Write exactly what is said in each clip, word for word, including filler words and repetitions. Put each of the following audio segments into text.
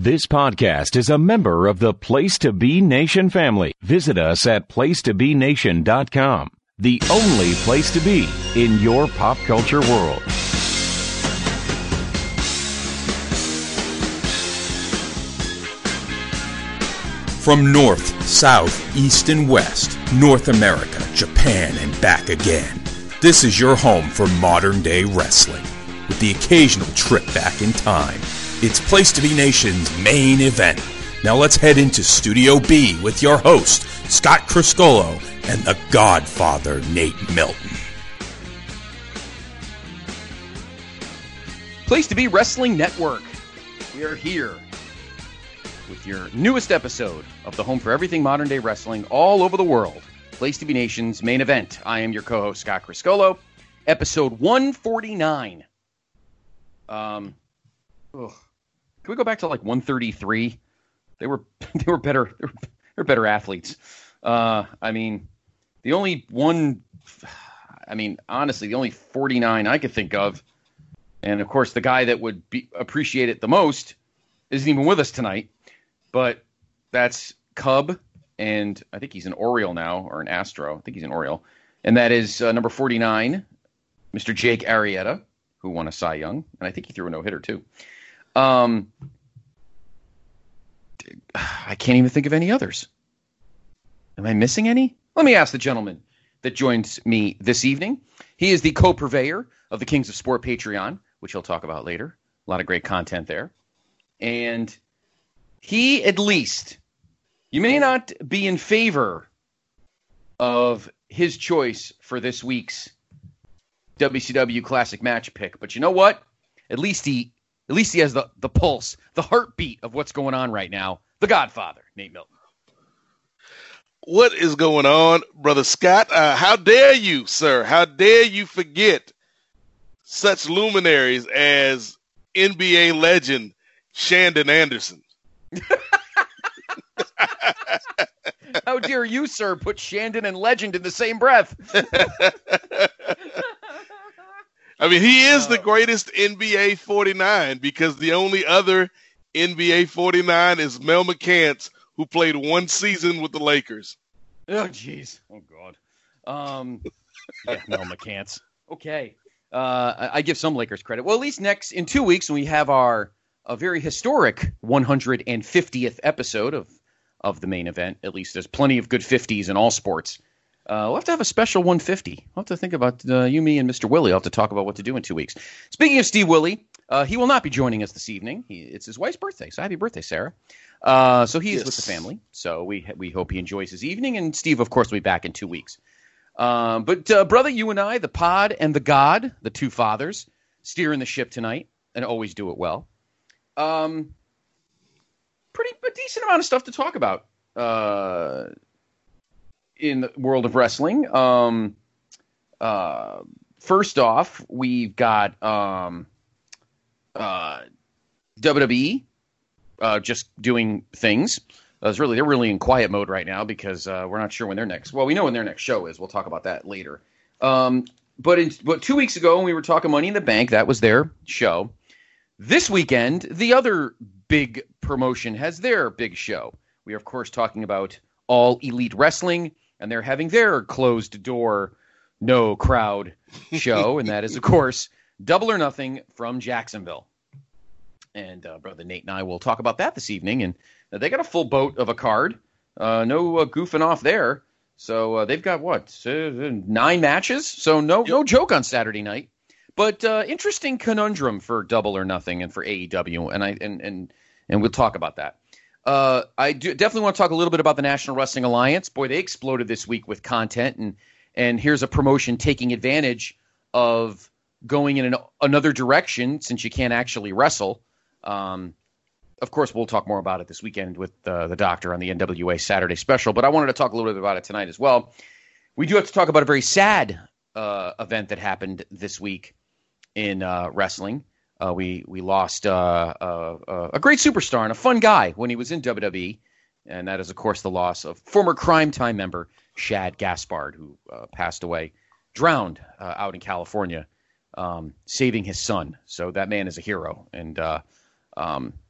This podcast is a member of the Place to Be Nation family. Visit us at place to be nation dot com, the only place to be in your pop culture world. From north, south, east, and west, North America, Japan, and back again, this is your home for modern-day wrestling, with the occasional trip back in time. It's Place to Be Nation's main event. Now let's head into Studio B with your host, Scott Criscolo, and the Godfather, Nate Milton. Place to Be Wrestling Network. We are here with your newest episode of the home for everything modern day wrestling all over the world. Place to Be Nation's main event. I am your co-host, Scott Criscolo. Episode one forty-nine. Um, ugh. Can we go back to like one thirty-three? They were they were better they were, they were better athletes. Uh, I mean, the only one, I mean, honestly, the only forty-nine I could think of, and of course, the guy that would be, appreciate it the most isn't even with us tonight. But that's Cub, and I think he's an Oriole now, or an Astro. I think he's an Oriole. And that is uh, number forty-nine, Mister Jake Arrieta, who won a Cy Young. And I think he threw a no-hitter, too. Um, I can't even think of any others. Am I missing any? Let me ask the gentleman that joins me this evening. He is the co-purveyor of the Kings of Sport Patreon, which he'll talk about later. A lot of great content there. And he, at least, you may not be in favor of his choice for this week's W C W Classic Match pick, but you know what? At least he, at least he has the, the pulse, the heartbeat of what's going on right now. The Godfather, Nate Milton. What is going on, Brother Scott? Uh, how dare you, sir? How dare you forget such luminaries as N B A legend Shandon Anderson? How dare you, sir, put Shandon and legend in the same breath? I mean, he is uh, the greatest N B A forty-nine, because the only other N B A forty-nine is Mel McCants, who played one season with the Lakers. Oh, jeez. Oh, God. Um, yeah, Mel McCants. Okay. Uh, I, I give some Lakers credit. Well, at least next, in two weeks, when we have our a very historic one hundred fiftieth episode of, of the main event, at least there's plenty of good fifties in all sports. Uh, we'll have to have a special one fifty. We'll have to think about uh, you, me, and Mister Willie. I'll have to talk about what to do in two weeks. Speaking of Steve Willie, uh, he will not be joining us this evening. He, it's his wife's birthday, so happy birthday, Sarah. Uh, so he is yes. with the family. So we we hope he enjoys his evening. And Steve, of course, will be back in two weeks. Um, but, uh, brother, you and I, the pod and the God, the two fathers, steering the ship tonight, and always do it well. Um, pretty a decent amount of stuff to talk about. Uh in the world of wrestling. Um, uh, first off, we've got um, uh, W W E uh, just doing things. Uh, really, they're really in quiet mode right now because uh, we're not sure when their next. Well, we know when their next show is. We'll talk about that later. Um, but in, but two weeks ago, when we were talking Money in the Bank, that was their show. This weekend, the other big promotion has their big show. We are, of course, talking about All Elite Wrestling. And they're having their closed-door, no-crowd show, and that is, of course, Double or Nothing from Jacksonville. And uh, Brother Nate and I will talk about that this evening. And uh, they got a full boat of a card. Uh, no uh, goofing off there. So uh, they've got, what, uh, nine matches? So no yep. no joke on Saturday night. But uh, interesting conundrum for Double or Nothing and for A E W, and I and and, and we'll talk about that. Uh, I do definitely want to talk a little bit about the National Wrestling Alliance. Boy, they exploded this week with content, and and here's a promotion taking advantage of going in an, another direction since you can't actually wrestle. Um, of course, we'll talk more about it this weekend with uh, the Doctor on the N W A Saturday special, but I wanted to talk a little bit about it tonight as well. We do have to talk about a very sad uh, event that happened this week in uh, wrestling. Uh, we we lost uh, uh, a great superstar and a fun guy when he was in W W E, and that is, of course, the loss of former Crime Time member Shad Gaspard, who uh, passed away, drowned uh, out in California, um, saving his son. So that man is a hero, and uh, um,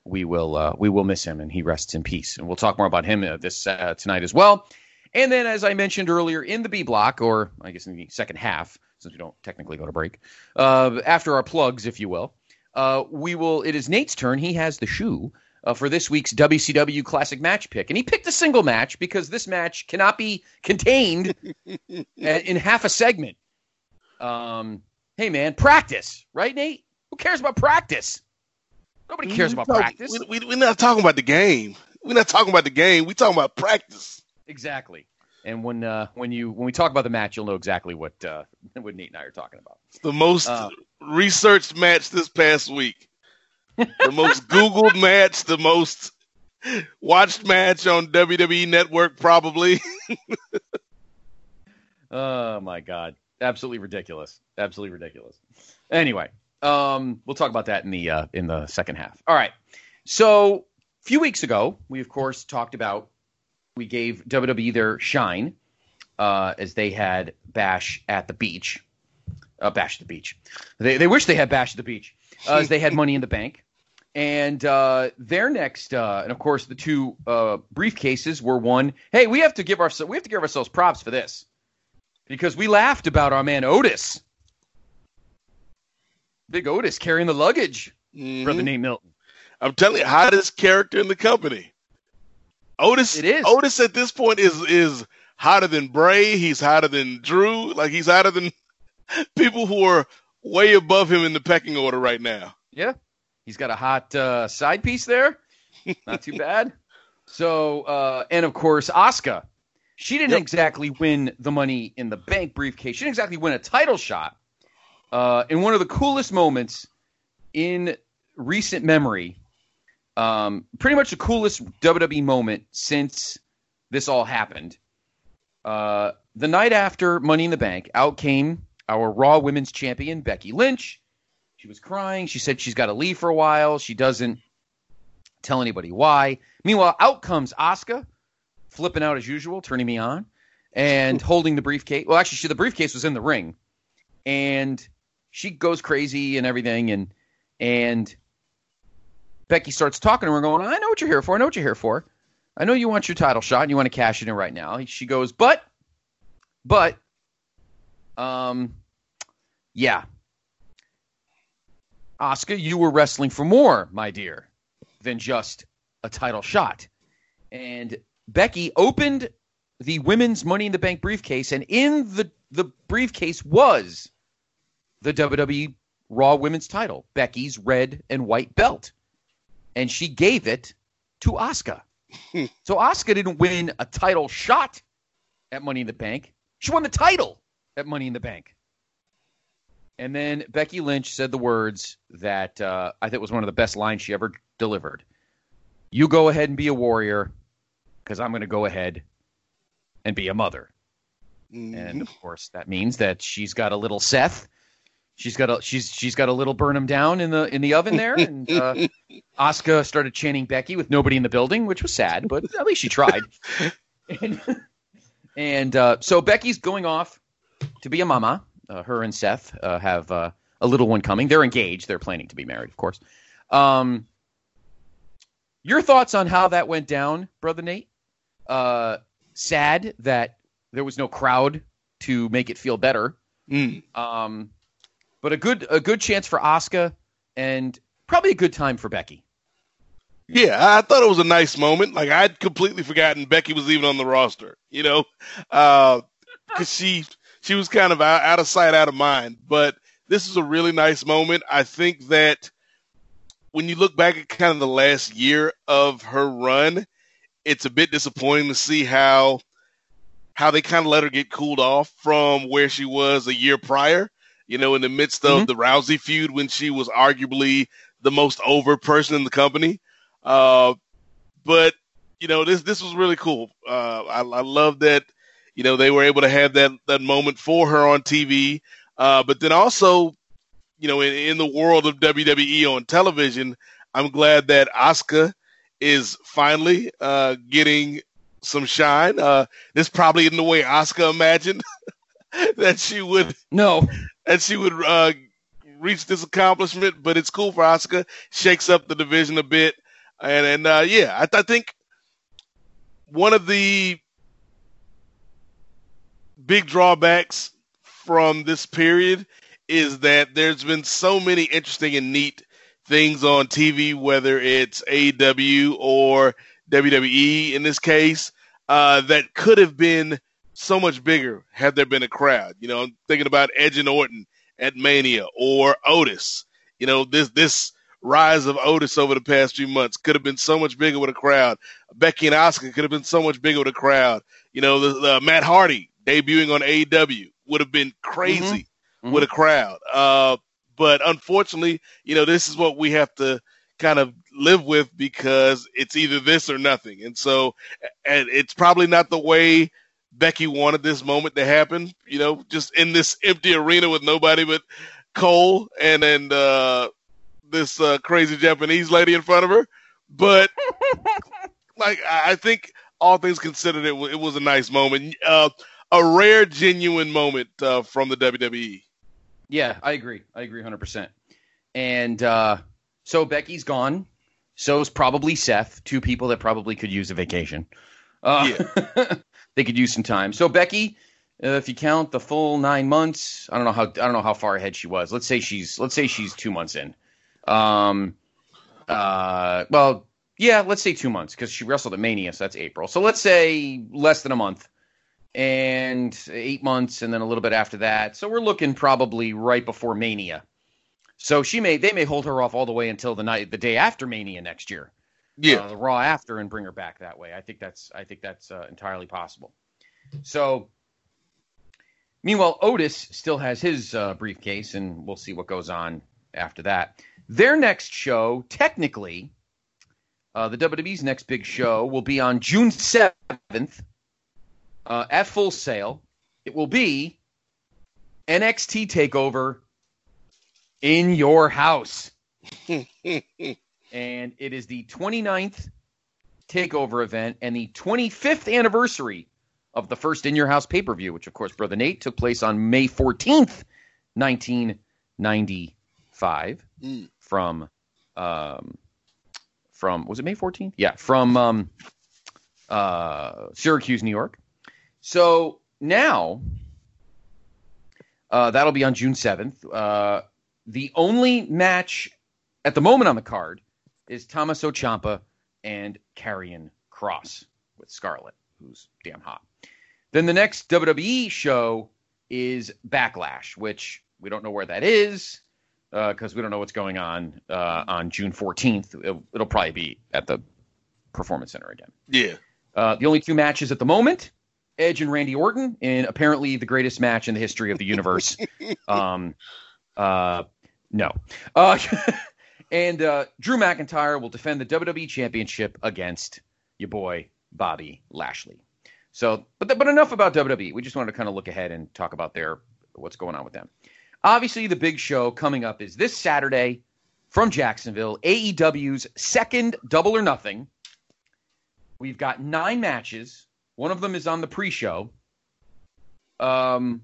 we will uh, we will miss him, and he rests in peace. And we'll talk more about him uh, this uh, tonight as well. And then, as I mentioned earlier, in the B block, or I guess in the second half, since we don't technically go to break, uh, after our plugs, if you will, uh, we will. It is Nate's turn. He has the shoe uh, for this week's W C W Classic Match pick, and he picked a single match because this match cannot be contained in half a segment. Um, hey man, practice, right, Nate? Who cares about practice? Nobody cares about talk, practice. We, we, we're not talking about the game. We're not talking about the game. We're talking about practice. Exactly. And when uh, when you when we talk about the match, you'll know exactly what uh, what Nate and I are talking about. It's the most uh, researched match this past week. The most Googled match, the most watched match on W W E Network, probably. Oh my God. Absolutely ridiculous. Absolutely ridiculous. Anyway, um, we'll talk about that in the uh, in the second half. All right. So a few weeks ago, we of course talked about we gave W W E their shine uh, as they had Bash at the beach. Uh, Bash at the beach. They they wish they had Bash at the beach uh, as they had Money in the Bank. And uh, their next, uh, and of course, the two uh, briefcases were one. Hey, we have to give our we have to give ourselves props for this. Because we laughed about our man Otis. Big Otis carrying the luggage, mm-hmm. Brother Nate Milton. I'm telling you, hottest character in the company. Otis it is. Otis at this point is is hotter than Bray. He's hotter than Drew. Like, he's hotter than people who are way above him in the pecking order right now. Yeah. He's got a hot uh, side piece there. Not too bad. So, uh, and of course, Asuka. She didn't yep. exactly win the Money in the Bank briefcase. She didn't exactly win a title shot. Uh, in one of the coolest moments in recent memory, um, pretty much the coolest W W E moment since this all happened. Uh, the night after Money in the Bank, out came our Raw Women's Champion, Becky Lynch. She was crying. She said she's got to leave for a while. She doesn't tell anybody why. Meanwhile, out comes Asuka, flipping out as usual, turning me on, and holding the briefcase. Well, actually, she, the briefcase was in the ring, and she goes crazy and everything, and and Becky starts talking to her, going, I know what you're here for. I know what you're here for. I know you want your title shot, and you want to cash it in right now. She goes, but, but, um, yeah. Asuka, you were wrestling for more, my dear, than just a title shot. And Becky opened the women's Money in the Bank briefcase, and in the, the briefcase was the W W E Raw Women's title, Becky's red and white belt. And she gave it to Asuka. So Asuka didn't win a title shot at Money in the Bank. She won the title at Money in the Bank. And then Becky Lynch said the words that uh, I think was one of the best lines she ever delivered. You go ahead and be a warrior, because I'm going to go ahead and be a mother. Mm-hmm. And of course, that means that she's got a little Seth. She's got a she's she's got a little burn him down in the in the oven there. And uh, Asuka started chanting Becky with nobody in the building, which was sad, but at least she tried. and and uh, so Becky's going off to be a mama. Uh, her and Seth uh, have uh, a little one coming. They're engaged. They're planning to be married, of course. Um, your thoughts on how that went down, Brother Nate? Uh, sad that there was no crowd to make it feel better. Mm. Um, but a good a good chance for Asuka, and probably a good time for Becky. Yeah, I thought it was a nice moment. Like, I'd completely forgotten Becky was even on the roster, you know, because uh, she she was kind of out, out of sight, out of mind. But this is a really nice moment. I think that when you look back at kind of the last year of her run, it's a bit disappointing to see how how they kind of let her get cooled off from where she was a year prior, you know, in the midst of mm-hmm. the Rousey feud when she was arguably the most over person in the company. Uh, but, you know, this this was really cool. Uh, I, I love that, you know, they were able to have that, that moment for her on T V. Uh, but then also, you know, in, in the world of W W E on television, I'm glad that Asuka is finally uh, getting some shine. Uh, this probably isn't the way Asuka imagined that she would no that she would uh, reach this accomplishment, but it's cool for Asuka. Shakes up the division a bit. And and uh, yeah, I, I think one of the big drawbacks from this period is that there's been so many interesting and neat things on T V, whether it's A E W or W W E in this case, uh, that could have been so much bigger had there been a crowd. You know, I'm thinking about Edge and Orton at Mania, or Otis. You know, this this rise of Otis over the past few months could have been so much bigger with a crowd. Becky and Asuka could have been so much bigger with a crowd. You know, the, the Matt Hardy debuting on A E W would have been crazy mm-hmm. with a crowd. Uh, but unfortunately, you know, this is what we have to kind of live with, because it's either this or nothing. And so, and it's probably not the way Becky wanted this moment to happen, you know, just in this empty arena with nobody but Cole and, and, uh, this, uh, crazy Japanese lady in front of her. But like, I think all things considered, it, w- it was a nice moment, uh, a rare, genuine moment, uh, from the W W E. Yeah, I agree. I agree one hundred percent. And uh, so Becky's gone. So's probably Seth, two people that probably could use a vacation. Uh, yeah. They could use some time. So Becky, uh, if you count the full nine months, I don't know how I don't know how far ahead she was. Let's say she's let's say she's two months in. Um, uh, well, yeah, let's say two months because she wrestled at Mania, so that's April. So let's say less than a month. And eight months, and then a little bit after that. So we're looking probably right before Mania. So she may they may hold her off all the way until the night the day after Mania next year. Yeah, uh, the Raw after, and bring her back that way. I think that's I think that's uh, entirely possible. So meanwhile, Otis still has his uh, briefcase, and we'll see what goes on after that. Their next show, technically, uh, the W W E's next big show will be on June seventh. Uh, at Full Sail. It will be N X T TakeOver in your house. And it is the twenty-ninth TakeOver event and the twenty-fifth anniversary of the first In Your House pay-per-view, which, of course, Brother Nate, took place on May fourteenth, nineteen ninety-five. Mm. From, um, from, was it May fourteenth? Yeah, from um, uh, Syracuse, New York. So now, uh, that'll be on June seventh. Uh, the only match at the moment on the card is Tommaso Ciampa and Karrion Kross with Scarlett, who's damn hot. Then the next W W E show is Backlash, which we don't know where that is because uh, we don't know what's going on uh, on June fourteenth. It'll, it'll probably be at the Performance Center again. Yeah. Uh, the only two matches at the moment, Edge and Randy Orton, in apparently the greatest match in the history of the universe. um, uh, no. Uh, and uh, Drew McIntyre will defend the W W E Championship against your boy, Bobby Lashley. So, but th- but enough about W W E. We just wanted to kind of look ahead and talk about their what's going on with them. Obviously, the big show coming up is this Saturday from Jacksonville, A E W's second Double or Nothing. We've got nine matches. One of them is on the pre-show. Um,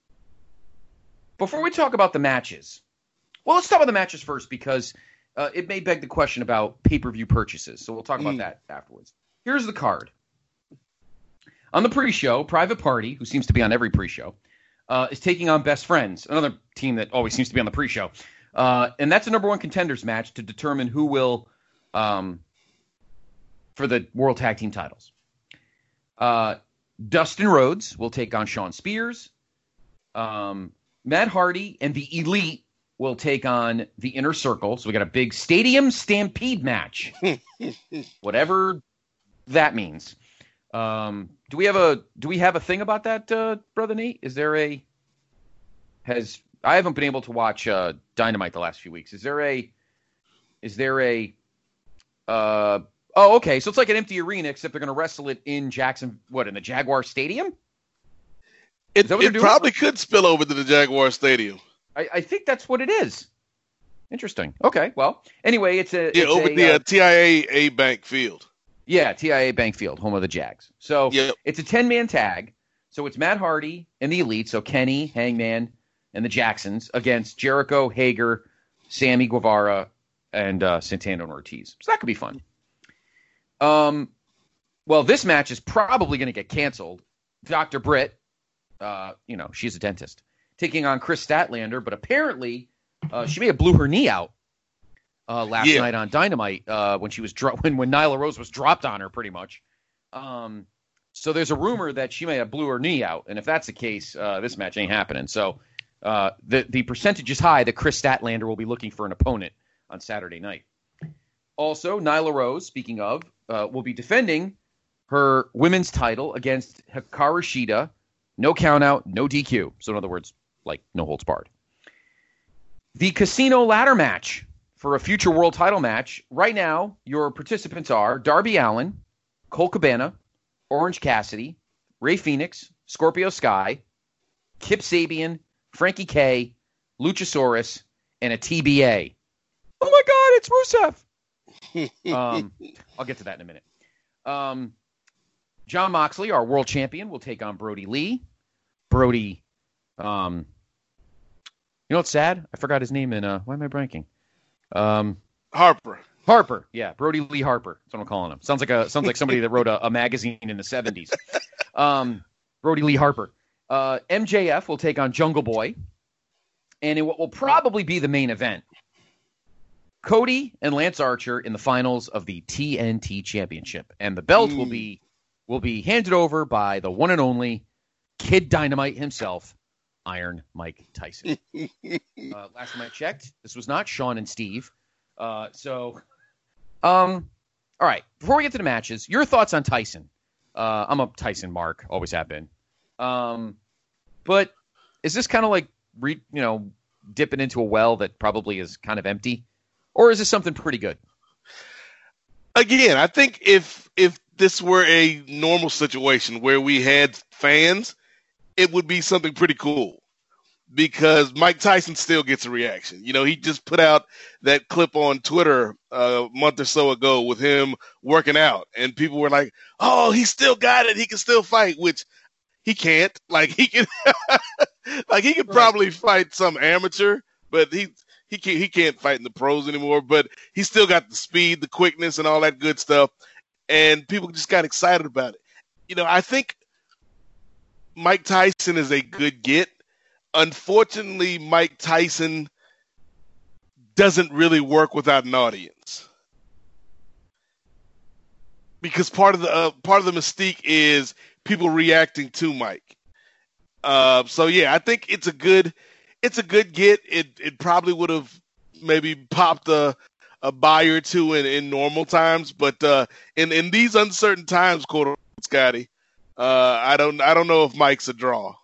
before we talk about the matches, well, let's talk about the matches first because uh, it may beg the question about pay-per-view purchases. So we'll talk about mm. that afterwards. Here's the card. On the pre-show, Private Party, who seems to be on every pre-show, uh, is taking on Best Friends, another team that always seems to be on the pre-show. Uh, and that's a number one contenders match to determine who will, um, for the World Tag Team titles. Uh, Dustin Rhodes will take on Shawn Spears. Um, Matt Hardy and the Elite will take on the Inner Circle. So we got a big Stadium Stampede match, whatever that means. Um, do we have a do we have a thing about that, uh, Brother Nate? Is there a has I haven't been able to watch uh, Dynamite the last few weeks. Is there a is there a uh, oh, okay. So it's like an empty arena, except they're going to wrestle it in Jackson, what, in the Jaguar Stadium? It, it probably could spill over to the Jaguar Stadium. I, I think that's what it is. Interesting. Okay. Well, anyway, it's a yeah it's over a, the uh, uh, T I A A Bank Field. Yeah, T I A Bank Field, home of the Jags. So yep. It's a ten-man tag. So it's Matt Hardy and the Elite, so Kenny, Hangman, and the Jacksons against Jericho, Hager, Sammy Guevara, and uh, Santana and Ortiz. So that could be fun. Um, well, this match is probably going to get canceled. Doctor Britt, uh, you know, she's a dentist, taking on Chris Statlander, but apparently uh, she may have blew her knee out uh, last Yeah. night on Dynamite uh, when she was dro- when when Nyla Rose was dropped on her, pretty much. Um, so there's a rumor that she may have blew her knee out, and if that's the case, uh, this match ain't happening. So uh, the the percentage is high that Chris Statlander will be looking for an opponent on Saturday night. Also, Nyla Rose, speaking of, uh, will be defending her women's title against Hikaru Shida. No count out, no D Q. So in other words, like no holds barred. The Casino Ladder match for a future world title match. Right now, your participants are Darby Allin, Cole Cabana, Orange Cassidy, Ray Phoenix, Scorpio Sky, Kip Sabian, Frankie K, Luchasaurus, and a T B A. Oh my God, it's Rusev. um, I'll get to that in a minute. Um, John Moxley, our world champion, will take on Brody Lee. Brody, um, you know what's sad? I forgot his name in, uh, why am I blanking? Um, Harper. Harper, yeah, Brody Lee Harper. That's what I'm calling him. Sounds like a sounds like somebody that wrote a, a magazine in the seventies. Um, Brody Lee Harper. Uh, M J F will take on Jungle Boy, and it will probably be the main event. Cody and Lance Archer in the finals of the T N T Championship, and the belt Mm. will be will be handed over by the one and only Kid Dynamite himself, Iron Mike Tyson. uh, last time I checked, this was not Sean and Steve. Uh, so, um, all right. Before we get to the matches, your thoughts on Tyson? Uh, I'm a Tyson mark, always have been. Um, but is this kind of like re, you know dipping into a well that probably is kind of empty? Or is this something pretty good? Again, I think if if this were a normal situation where we had fans, it would be something pretty cool because Mike Tyson still gets a reaction. You know, he just put out that clip on Twitter uh, a month or so ago with him working out, and people were like, "Oh, he still got it. He can still fight," which he can't. Like he can, like he could Right. probably fight some amateur, but he. He can't, he can't fight in the pros anymore, but he's still got the speed, the quickness, and all that good stuff. And people just got excited about it. You know, I think Mike Tyson is a good get. Unfortunately, Mike Tyson doesn't really work without an audience. Because part of the uh, part of the mystique is people reacting to Mike. Uh, so yeah, I think it's a good It's a good get. It it probably would have maybe popped a a buy or two in, in normal times, but uh, in in these uncertain times, quote unquote, Scotty, uh, I don't I don't know if Mike's a draw.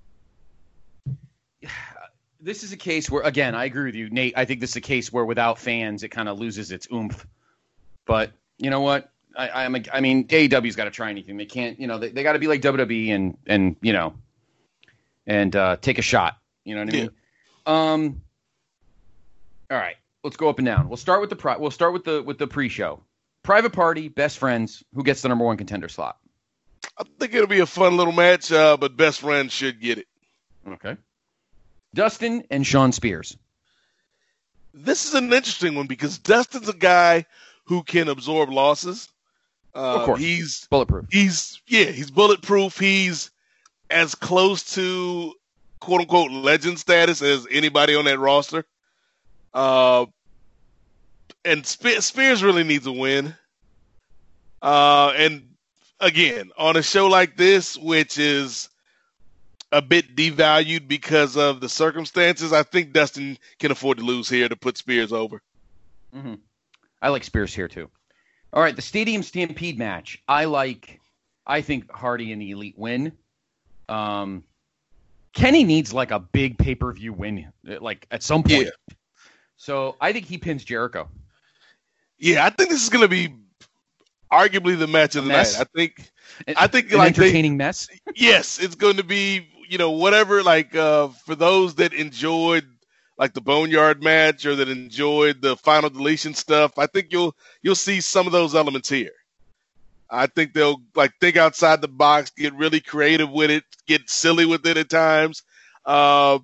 This is a case where, again, I agree with you, Nate. I think this is a case where without fans, it kind of loses its oomph. But you know what? I I'm a, I mean, A E W's got to try anything. They can't, you know, they, they got to be like W W E and and you know, and uh, take a shot. You know what I mean? Yeah. Um. All right, let's go up and down. We'll start with the pri- We'll start with the with the pre-show. Private Party, Best Friends. Who gets the number one contender slot? I think it'll be a fun little match, uh, but Best Friends should get it. Okay. Dustin and Sean Spears. This is an interesting one because Dustin's a guy who can absorb losses. Uh, of course, he's bulletproof. He's yeah, he's bulletproof. He's as close to quote unquote legend status as anybody on that roster. Uh, and Spe- Spears really needs a win. Uh, and again, on a show like this, which is a bit devalued because of the circumstances, I think Dustin can afford to lose here to put Spears over. Mm-hmm. I like Spears here too. All right, the Stadium Stampede match. I like. I think Hardy and the Elite win. Um. Kenny needs like a big pay-per-view win, like at some point. Yeah. So I think he pins Jericho. Yeah, I think this is going to be arguably the match of the Mess. night. I think, An, I think an like entertaining they, mess. Yes, it's going to be, you know, whatever. Like uh, for those that enjoyed like the Boneyard match or that enjoyed the Final Deletion stuff, I think you'll you'll see some of those elements here. I think they'll like think outside the box, get really creative with it, get silly with it at times. Uh,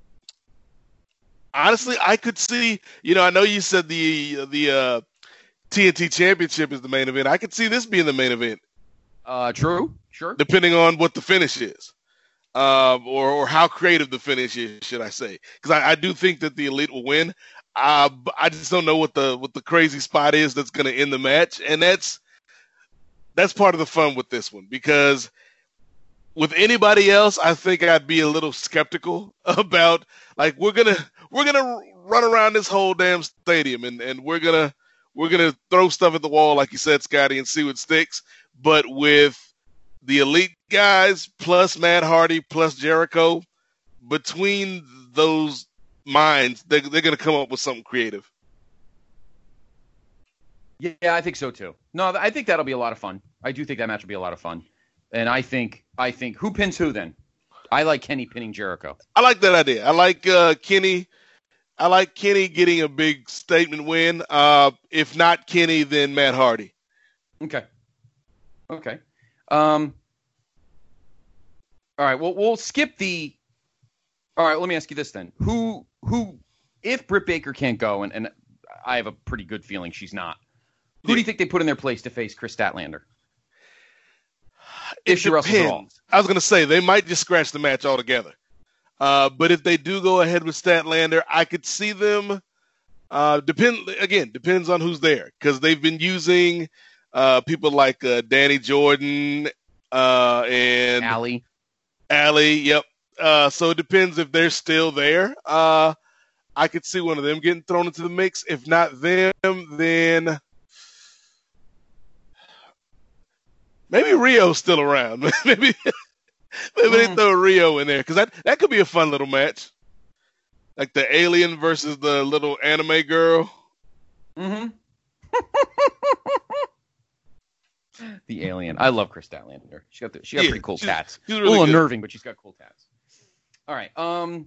honestly, I could see, you know, I know you said the the uh, T N T Championship is the main event. I could see this being the main event. Uh, true, sure. Depending on what the finish is, um, or or how creative the finish is, should I say? Because I, I do think that the Elite will win. Uh, I just don't know what the what the crazy spot is that's going to end the match, and that's that's part of the fun with this one. Because with anybody else, I think I'd be a little skeptical about like we're gonna we're gonna run around this whole damn stadium and, and we're gonna we're gonna throw stuff at the wall like you said, Scotty, and see what sticks. But with the Elite guys plus Matt Hardy plus Jericho, between those minds, they they're gonna come up with something creative. Yeah, I think so too. No, I think that'll be a lot of fun. I do think that match will be a lot of fun. And I think, I think, who pins who then? I like Kenny pinning Jericho. I like that idea. I like uh, Kenny. I like Kenny getting a big statement win. Uh, if not Kenny, then Matt Hardy. Okay. Okay. Um. All right. Well, we'll skip the. All right. Let me ask you this then: Who, who, if Britt Baker can't go, and, and I have a pretty good feeling she's not. Who Yeah. do you think they put in their place to face Chris Statlander? It If she wrestles at all. depends. I was going to say they might just scratch the match altogether. Uh, but if they do go ahead with Statlander, I could see them. Uh, depend again depends on who's there because they've been using uh, people like uh, Danny Jordan uh, and Allie. Allie. Yep. Uh, so it depends if they're still there. Uh, I could see one of them getting thrown into the mix. If not them, then. Maybe Rio's still around. maybe maybe Mm. they throw Rio in there because that, that could be a fun little match. Like the alien versus the little anime girl. Mm-hmm. The alien. I love Chris Statlander. She got the, she got Yeah, pretty cool she's- tats. she's a really little good. unnerving, but she's got cool tats. All right. Um.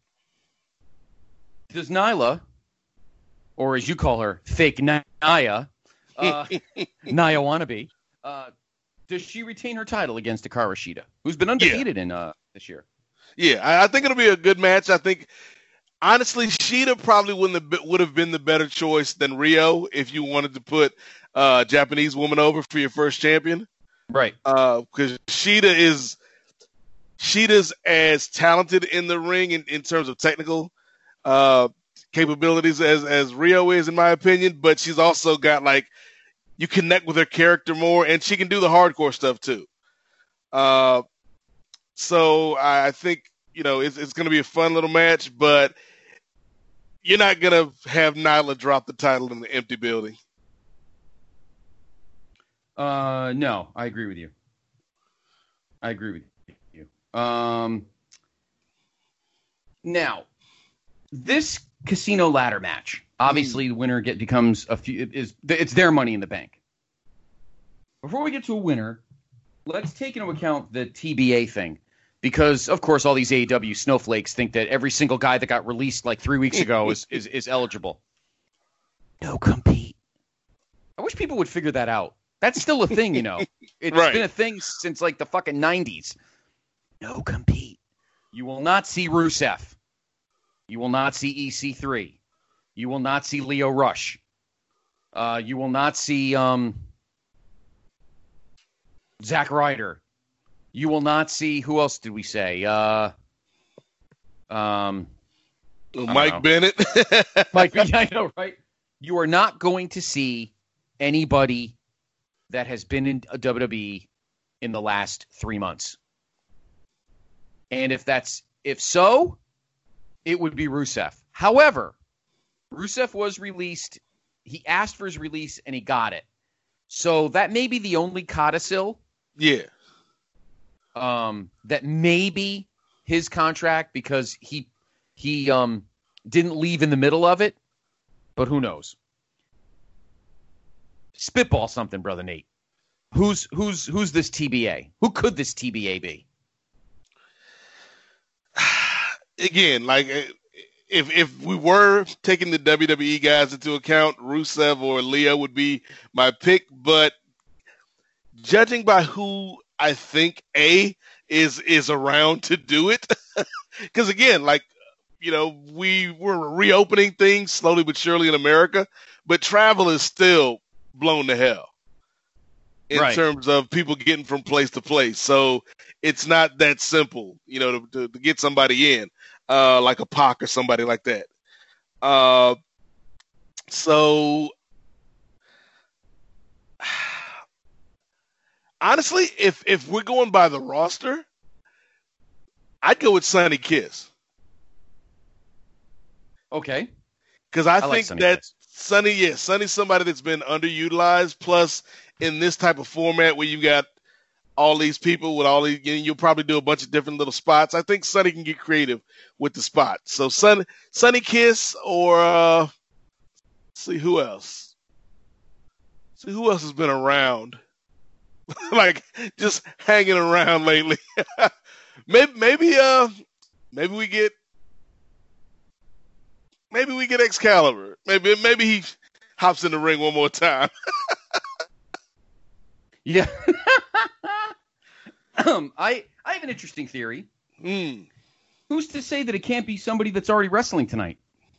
Does Nyla, or as you call her, fake Naya, uh, Naya wannabe, uh, does she retain her title against Hikaru Shida, who's been undefeated in uh this year? Yeah, I, I think it'll be a good match. I think, honestly, Shida probably wouldn't have been, would have been the better choice than Rio if you wanted to put a uh, Japanese woman over for your first champion. Right. Because uh, Shida is Shida's as talented in the ring in, in terms of technical uh, capabilities as as Rio is, in my opinion. But she's also got like you connect with her character more, and she can do the hardcore stuff too. Uh, so I think you know it's it's going to be a fun little match, but you're not going to have Nyla drop the title in the empty building. Uh, no, I agree with you. I agree with you. Um, now, this casino ladder match, obviously the winner get becomes a few is it's their money in the bank. Before we get to a winner, let's take into account the T B A thing, because of course all these A E W snowflakes think that every single guy that got released like three weeks ago is, is is eligible. No compete. I wish people would figure that out. That's still a thing, you know. It's Right. been a thing since like the fucking nineties. No compete. You will not see Rusev. You will not see E C three. You will not see Leo Rush. Uh, you will not see um, Zack Ryder. You will not see, who else did we say? Uh, um, Oh, I Mike don't Bennett. Mike, yeah, I know, right? You are not going to see anybody that has been in a W W E in the last three months. And if that's if so, it would be Rusev. However, Rusev was released. He asked for his release and he got it. So that may be the only codicil Yeah. um, that may be his contract, because he he um, didn't leave in the middle of it. But who knows? Spitball something, brother Nate. Who's who's who's this T B A? Who could this T B A be? Again, like if if we were taking the W W E guys into account, Rusev or Leo would be my pick. But judging by who I think A is is around to do it, because again, like you know, we were reopening things slowly but surely in America, but travel is still blown to hell in Right. terms of people getting from place to place. So it's not that simple, you know, to, to, to get somebody in, uh, like a Pac or somebody like that. Uh, so honestly, if if we're going by the roster, I'd go with Sonny Kiss. Okay. Because I, I like think Sonny that Kiss. Sonny, yeah, Sonny's somebody that's been underutilized. Plus, in this type of format where you got all these people with all these, you know, you'll probably do a bunch of different little spots. I think Sonny can get creative with the spots. So Sonny, Sonny Kiss, or uh, see who else? See who else has been around, like just hanging around lately. maybe, maybe, uh, maybe we get. Maybe we get Excalibur. Maybe maybe he hops in the ring one more time. Yeah. um, I I have an interesting theory. Mm. Who's to say that it can't be somebody that's already wrestling tonight?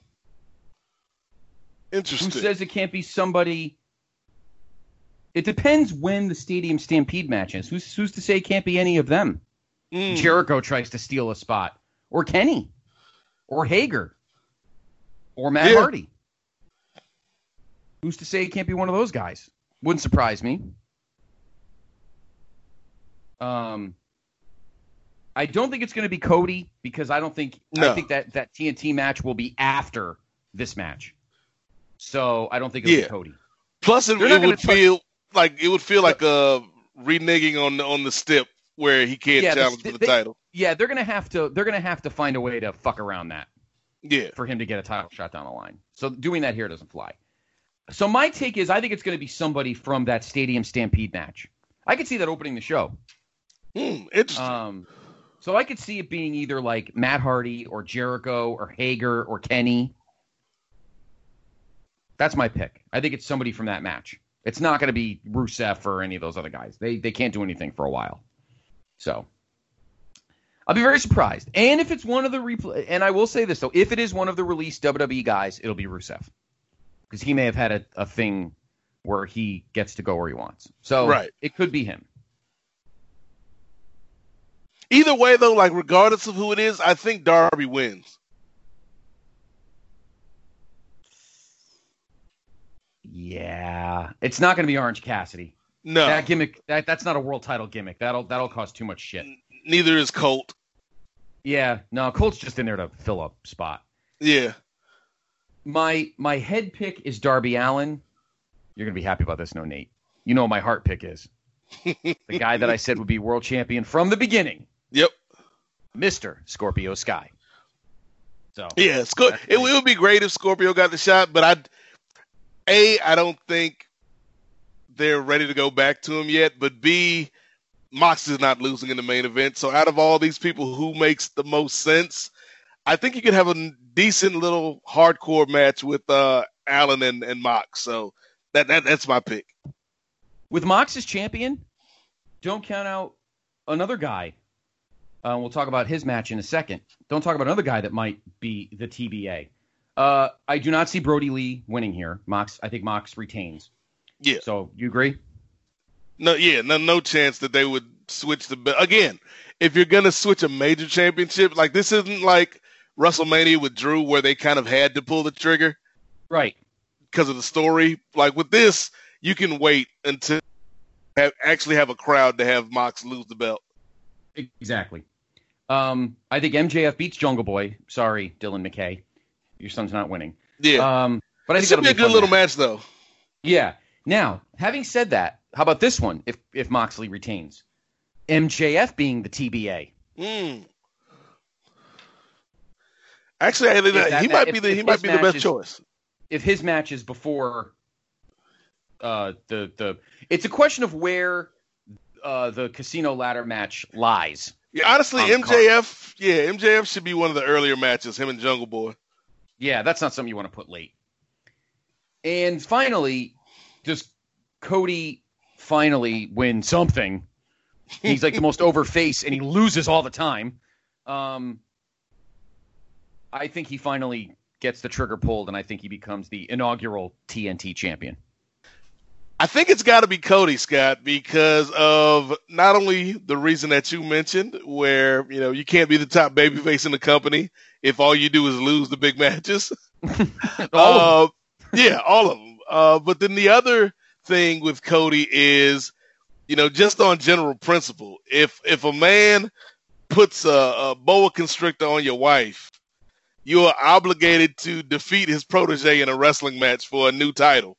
Interesting. Who says it can't be somebody? It depends when the Stadium Stampede match is. Who's who's to say it can't be any of them? Mm. Jericho tries to steal a spot, or Kenny, or Hager. Or Matt Yeah. Hardy. Who's to say it can't be one of those guys? Wouldn't surprise me. Um, I don't think it's going to be Cody because I don't think No. I think that, that T N T match will be after this match. So I don't think it'll Yeah. be Cody. Plus, it, They're not it gonna would touch- feel like it would feel like a reneging on the, on the step where he can't Yeah, the challenge st- for the they- title. Yeah, they're gonna have to they're gonna have to find a way to fuck around that Yeah. for him to get a title shot down the line. So doing that here doesn't fly. So my take is I think it's going to be somebody from that Stadium Stampede match. I could see that opening the show. Hmm, interesting. Um, so I could see it being either like Matt Hardy or Jericho or Hager or Kenny. That's my pick. I think it's somebody from that match. It's not going to be Rusev or any of those other guys. They they can't do anything for a while. So I'll be very surprised. And if it's one of the replay, and I will say this though, if it is one of the released W W E guys, it'll be Rusev because he may have had a, a thing where he gets to go where he wants. So Right. it could be him. Either way, though, like regardless of who it is, I think Darby wins. Yeah, it's not going to be Orange Cassidy. No, That gimmick, that that's not a world title gimmick. That'll that'll cause too much shit. neither is Colt. Yeah, no, Colt's just in there to fill a spot. Yeah. My my head pick is Darby Allin. You're gonna be happy about this, no Nate. You know what my heart pick is. The guy that I said would be world champion from the beginning, Yep. Mister Scorpio Sky. So Yeah, Scor- it, it would be great if Scorpio got the shot, but I, A, I don't think they're ready to go back to him yet, but B, Mox is not losing in the main event. So out of all these people, who makes the most sense? I think you could have a decent little hardcore match with uh, Allen and, and Mox. So that, that that's my pick. with Mox as champion, don't count out another guy. Uh, we'll talk about his match in a second. Don't talk about another guy that might be the T B A. Uh, I do not see Brody Lee winning here. Mox, I think Mox retains. Yeah. So you agree? No, yeah, no, no chance that they would switch the belt. Again, if you're going to switch a major championship, like this isn't like WrestleMania with Drew where they kind of had to pull the trigger Right. because of the story. Like with this, you can wait until have, actually have a crowd to have Mox lose the belt. Exactly. Um, I think M J F beats Jungle Boy. Sorry, Dylan McKay. Your son's not winning. Yeah. Um, but I it think should that'll be a be good fun little match. match, though. Yeah. Now, having said that, how about this one? If if Moxley retains, M J F being the T B A. Mm. Actually, I- that he ma- might if- be the if he might his be the match best is- choice. If his match is before uh, the the, it's a question of where uh, the casino ladder match lies. Yeah, honestly, on the M J F, yeah, M J F should be one of the earlier matches. Him and Jungle Boy. Yeah, that's not something you want to put late. And finally, does Cody finally win something? He's like the most over face, and he loses all the time. Um, I think he finally gets the trigger pulled, and I think he becomes the inaugural T N T champion. I think it's got to be Cody, Scott, because of not only the reason that you mentioned, where you know you can't be the top babyface in the company if all you do is lose the big matches. all uh, of yeah, all of them. Uh, but then the other thing with Cody is, you know, just on general principle, if if a man puts a, a boa constrictor on your wife, you are obligated to defeat his protege in a wrestling match for a new title.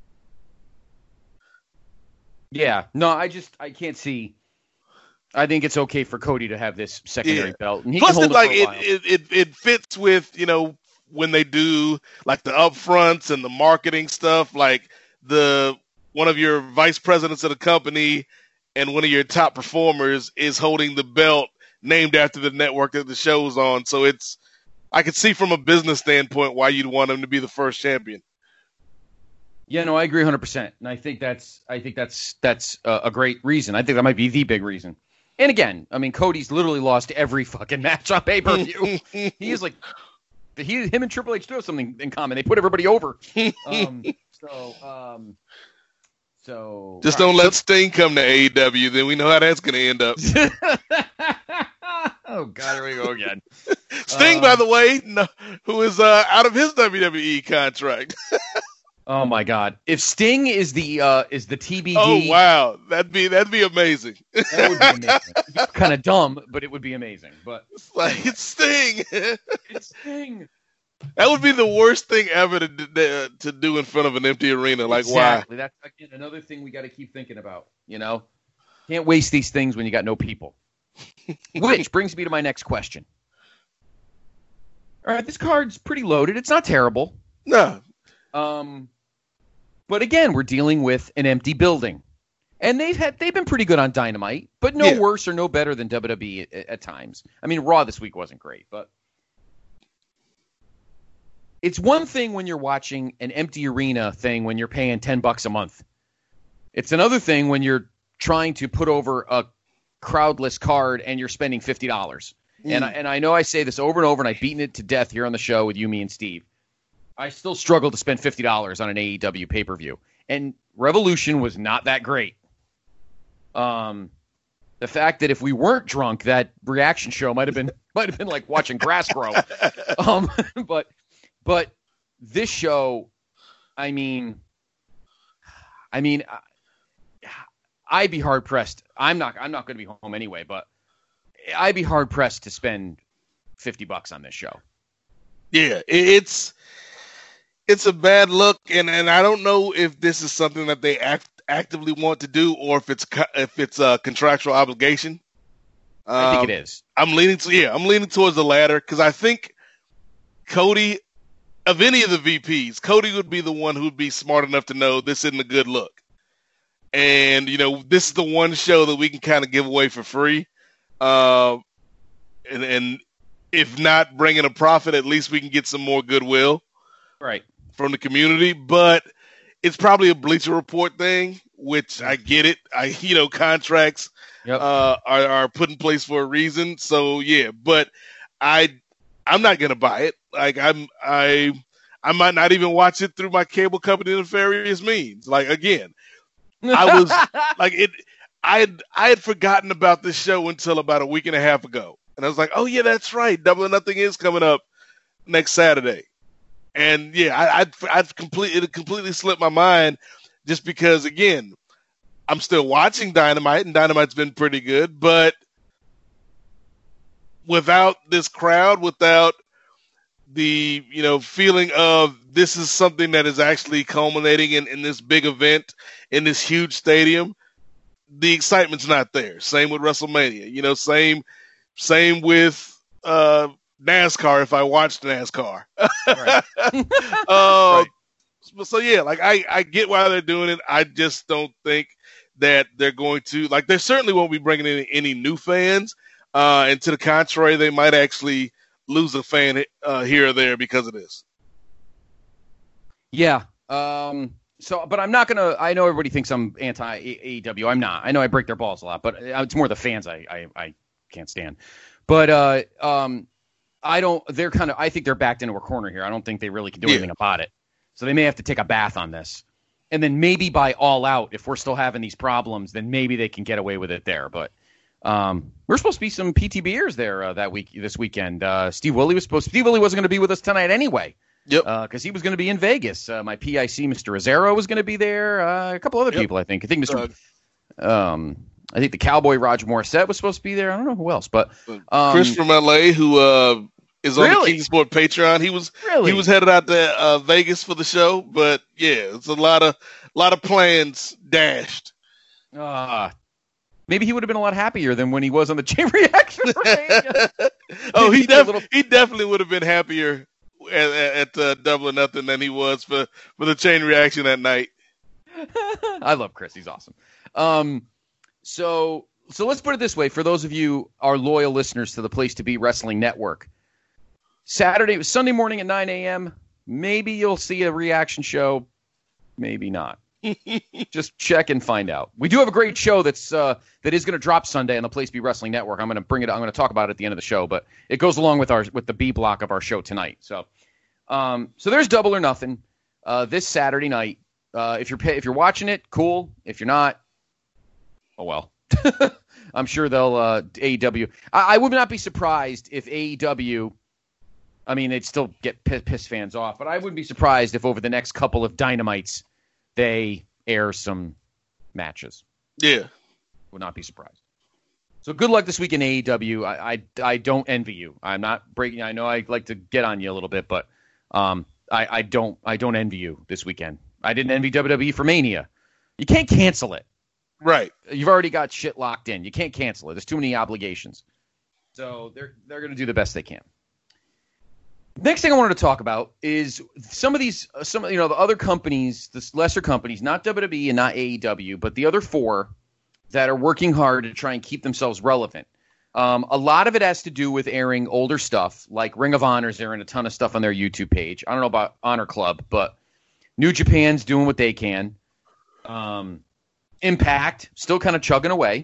Yeah, no, I just I can't see. I think it's okay for Cody to have this secondary Yeah. belt, and he Plus, can hold it, like it for a it, while. it, it, it fits with you know when they do like the upfronts and the marketing stuff. Like the one of your vice presidents of the company and one of your top performers is holding the belt named after the network that the show's on. So it's I could see from a business standpoint why you'd want him to be the first champion. Yeah, no, I agree one hundred percent, and I think that's I think that's that's a, a great reason. I think that might be the big reason. And again, I mean, Cody's literally lost every fucking match on pay per view. He is like, he, him and Triple H do have something in common. They put everybody over. Um, so, um, so Just all don't right. let Sting come to A E W, then we know how that's going to end up. Oh God, here we go again. Sting, Uh, by the way, no, who is uh, out of his W W E contract. Oh my God! If Sting is the uh, is the T B D, Oh wow, that'd be that'd be amazing. that would be amazing. Kind of dumb, but it would be amazing. But It's like it's Sting. it's Sting. That would be the worst thing ever to do, to do in front of an empty arena. Like exactly. That's again another thing we got to keep thinking about. You know, can't waste these things when you got no people. Which brings me to my next question. All right, this card's pretty loaded. It's not terrible. why? No. Um, but again, we're dealing with an empty building, and they've had they've been pretty good on Dynamite, but no Yeah. worse or no better than W W E at, at times. I mean, Raw this week wasn't great, but it's one thing when you're watching an empty arena thing when you're paying ten bucks a month. It's another thing when you're trying to put over a crowdless card and you're spending fifty dollars. Mm. And I, and I know I say this over and over, and I've beaten it to death here on the show with you, me, and Steve. I still struggle to spend fifty dollars on an A E W pay-per-view. And Revolution was not that great. Um, the fact that if we weren't drunk, that reaction show might have been might have been like watching grass grow. Um, but but this show, I mean, I mean, I'd be hard pressed. I'm not I'm not going to be home anyway, but I'd be hard pressed to spend fifty bucks on this show. Yeah, it's it's a bad look, and, and I don't know if this is something that they act, actively want to do, or if it's co- if it's a contractual obligation. I think Um, it is. I'm leaning to yeah, I'm leaning towards the latter because I think Cody, of any of the V Ps, Cody would be the one who would be smart enough to know this isn't a good look, and you know this is the one show that we can kind of give away for free, uh, and and if not bringing a profit, at least we can get some more goodwill Right. from the community. But it's probably a Bleacher Report thing, which I get it. I you know contracts Yep. uh, are are put in place for a reason. So yeah, but I I'm not gonna buy it. Like I'm I I might not even watch it through my cable company nefarious means. Like again, I was like it. I had I had forgotten about this show until about a week and a half ago, and I was like, oh yeah, that's right. Double or Nothing is coming up next Saturday, and yeah, I, I'd I'd completely it completely slipped my mind just because again, I'm still watching Dynamite, and Dynamite's been pretty good, but without this crowd, without the you know feeling of this is something that is actually culminating in, in this big event in this huge stadium, the excitement's not there. Same with WrestleMania, you know, same same with uh, NASCAR if I watched NASCAR. Right. uh, Right. so, so yeah, like I, I get why they're doing it. I just don't think that they're going to like. They certainly won't be bringing in any new fans. Uh, and to the contrary, they might actually lose a fan uh, here or there because of this. Yeah. Um, so, but I'm not going to, I know everybody thinks I'm anti-A E W. I'm not. I know I break their balls a lot, but it's more the fans I, I, I can't stand. But uh, um, I don't, they're kind of, I think they're backed into a corner here. I don't think they really can do Yeah. anything about it. So they may have to take a bath on this. and then maybe by All Out, if we're still having these problems, then maybe they can get away with it there. But um, we're supposed to be some P T B ers there uh, that week, this weekend. Uh, Steve Willie was supposed. Steve Willie wasn't going to be with us tonight anyway. Yep. Because uh, he was going to be in Vegas. Uh, my P I C, Mister Rozzero, was going to be there. Uh, a couple other yep. people, I think. I think Mister Uh, Um, I think the Cowboy Roger Morissette was supposed to be there. I don't know who else, but um, Chris from L A, who uh, is on really? the King Sport Patreon, he was really? he was headed out to uh, Vegas for the show. But yeah, it's a lot of lot of plans dashed. Uh, maybe he would have been a lot happier than when he was on the Chain Reaction. oh, he def- little... he definitely would have been happier at, at uh, Double or Nothing than he was for, for the Chain Reaction that night. I love Chris. He's awesome. Um, so so let's put it this way. For those of you, our loyal listeners to the Place to Be Wrestling Network, Saturday, Sunday morning at nine a.m., maybe you'll see a reaction show. Maybe not. Just check and find out. We do have a great show that's uh, that is going to drop Sunday on the Place to Be Wrestling Network. I'm going to bring it. I'm going to talk about it at the end of the show, but it goes along with our with the B block of our show tonight. So, um, so there's Double or Nothing uh, this Saturday night. Uh, if you're if you're watching it, cool. If you're not, oh well. I'm sure they'll uh, A E W. I, I would not be surprised if A E W. I mean, they'd still get piss, piss fans off, but I wouldn't be surprised if over the next couple of Dynamites they air some matches. Yeah, would not be surprised. So good luck this week in A E W. I I, I don't envy you. I'm not breaking. I know I like to get on you a little bit, but um, I, I don't I don't envy you this weekend. I didn't envy W W E for Mania. You can't cancel it. Right. You've already got shit locked in. You can't cancel it. There's too many obligations. So they're they're going to do the best they can. Next thing I wanted to talk about is some of these, some you know, the other companies, the lesser companies, not W W E and not A E W, but the other four that are working hard to try and keep themselves relevant. Um, a lot of it has to do with airing older stuff, like Ring of Honor's airing a ton of stuff on their YouTube page. I don't know about Honor Club, but New Japan's doing what they can. Um, Impact still kind of chugging away.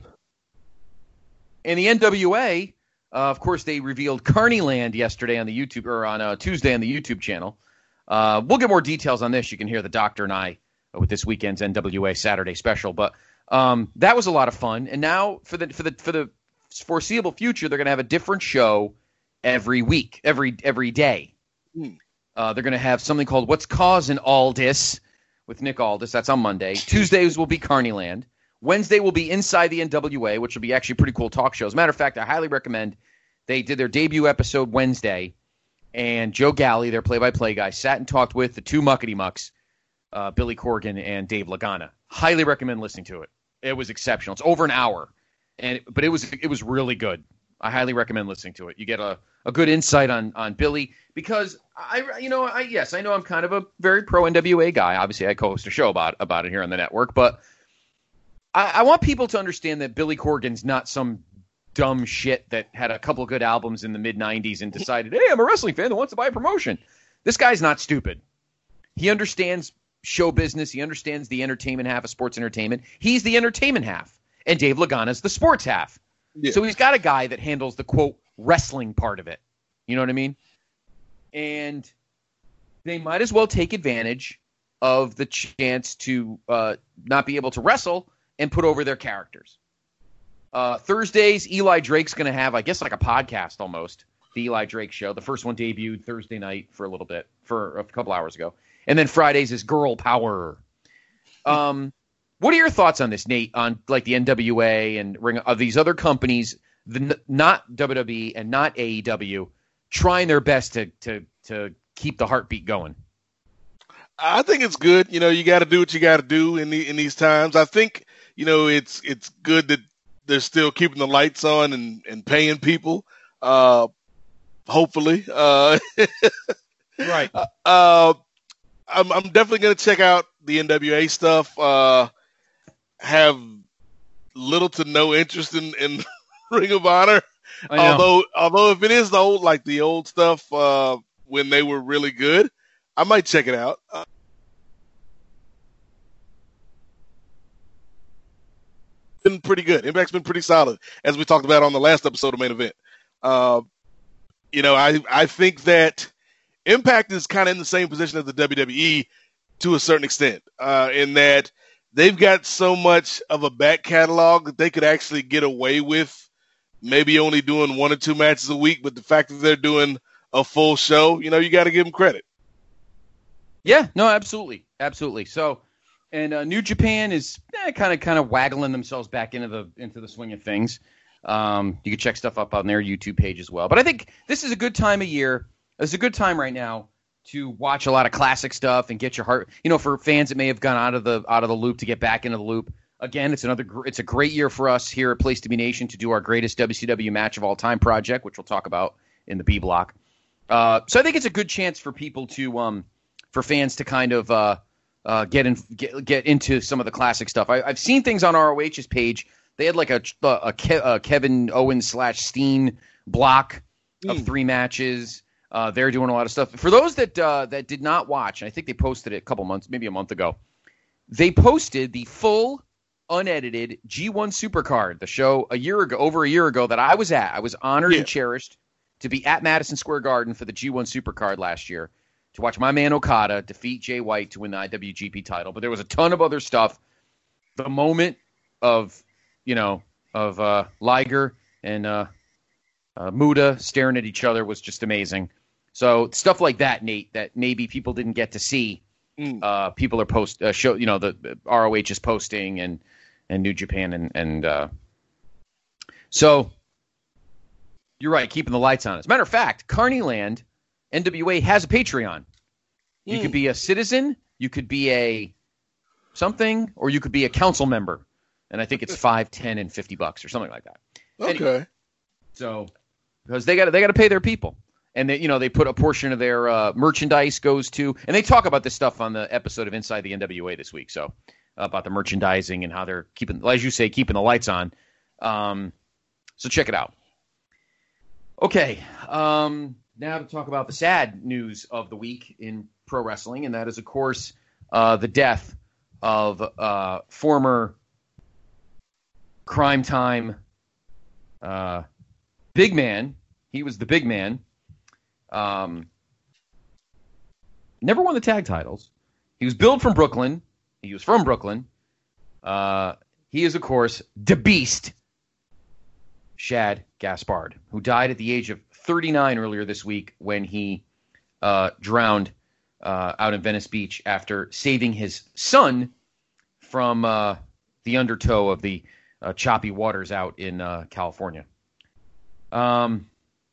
And the N W A, uh, of course, they revealed Carneyland yesterday on the YouTube, or on uh, Tuesday on the YouTube channel. Uh, we'll get more details on this. You can hear the Doctor and I with this weekend's N W A Saturday special. But um, that was a lot of fun. And now for the for the for the foreseeable future, they're going to have a different show every week, every every day. Mm. Uh, they're going to have something called What's Causing Aldis with Nick Aldis. That's on Monday. Tuesdays will be Carneyland. Wednesday will be Inside the N W A, which will be actually pretty cool talk shows. Matter of fact, I highly recommend. They did their debut episode Wednesday, and Joe Galley, their play-by-play guy, sat and talked with the two Muckety Mucks, uh, Billy Corgan and Dave Lagana. Highly recommend listening to it. It was exceptional. It's over an hour, and but it was it was really good. I highly recommend listening to it. You get a, a good insight on on Billy because I you know I yes I know I'm kind of a very pro N W A guy. Obviously, I co-host a show about about it here on the network, but I, I want people to understand that Billy Corgan's not some dumb shit that had a couple of good albums in the mid nineties and decided, hey, I'm a wrestling fan that wants to buy a promotion. This guy's not stupid. He understands show business. He understands the entertainment half of sports entertainment. He's the entertainment half, and Dave Lagana's the sports half. Yeah. So he's got a guy that handles the, quote, wrestling part of it. You know what I mean? And they might as well take advantage of the chance to uh, not be able to wrestle and put over their characters. Uh, Thursdays, Eli Drake's going to have, I guess, like a podcast almost, the Eli Drake Show. The first one debuted Thursday night for a little bit, for a couple hours ago. And then Fridays is Girl Power. Um, what are your thoughts on this, Nate, on like the N W A and Ring of these other companies, the, not W W E and not A E W, trying their best to, to, to keep the heartbeat going? I think it's good. You know, you got to do what you got to do in the, in these times. I think, you know, it's it's good that they're still keeping the lights on and, and paying people, uh, hopefully. Uh, right. Uh, I'm, I'm definitely going to check out the N W A stuff. Uh, have little to no interest in, in Ring of Honor. Although, although if it is the old, like the old stuff, uh, when they were really good, I might check it out. Uh, been pretty good. Impact's been pretty solid, as we talked about on the last episode of Main Event. Uh, you know, I, I think that Impact is kind of in the same position as the W W E. to a certain extent, uh, in that they've got so much of a back catalog that they could actually get away with maybe only doing one or two matches a week. But the fact that they're doing a full show, you know, you got to give them credit. Yeah, no, absolutely. Absolutely. So, and uh, New Japan is eh, kind of kind of waggling themselves back into the into the swing of things. Um, you can check stuff up on their YouTube page as well. But I think this is a good time of year. It's a good time right now to watch a lot of classic stuff and get your heart, you know, for fans that may have gone out of the out of the loop to get back into the loop. Again, it's another gr- it's a great year for us here at Place to Be Nation to do our greatest W C W match of all time project, which we'll talk about in the B block. Uh, so I think it's a good chance for people to um for fans to kind of uh, uh get in get, get into some of the classic stuff. I, I've seen things on R O H's page. They had like a a, Ke- a Kevin Owens slash Steen block of mm. three matches. Uh, they're doing a lot of stuff. For those that uh, that did not watch, and I think they posted it a couple months, maybe a month ago, they posted the full, unedited G one Supercard, the show a year ago, over a year ago that I was at. I was honored yeah. and cherished to be at Madison Square Garden for the G one Supercard last year to watch my man Okada defeat Jay White to win the I W G P title. But there was a ton of other stuff. The moment of, you know, of uh, Liger and uh, uh, Muda staring at each other was just amazing. So stuff like that, Nate, that maybe people didn't get to see. Mm. Uh, people are post uh, show, you know, the, the R O H is posting and and New Japan and and uh, so you're right, keeping the lights on. As a matter of fact, Carneyland N W A has a Patreon. You mm. could be a citizen, you could be a something, or you could be a council member, and I think it's five, ten, and fifty bucks or something like that. Okay. Anyway, so because they got they got to pay their people. And they, you know, they put a portion of their uh, merchandise goes to, and they talk about this stuff on the episode of Inside the N W A this week. So uh, about the merchandising and how they're keeping, as you say, keeping the lights on. Um, so check it out. Okay, um, now to talk about the sad news of the week in pro wrestling, and that is, of course, uh, the death of uh, former Crime Time uh, big man. He was the big man. Um, never won the tag titles. He was billed from Brooklyn. He was from Brooklyn. Uh, he is, of course, the Beast, Shad Gaspard, who died at the age of thirty-nine earlier this week when he uh, drowned uh, out in Venice Beach after saving his son from uh, the undertow of the uh, choppy waters out in uh, California. Um.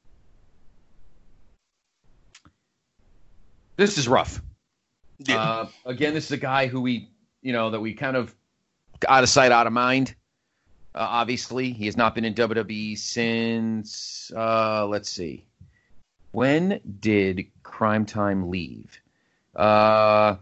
This is rough. Yeah. Uh, again, this is a guy who we, you know, that we kind of out of sight, out of mind. Uh, obviously, he has not been in W W E since, uh, let's see. When did Crime Time leave? Uh,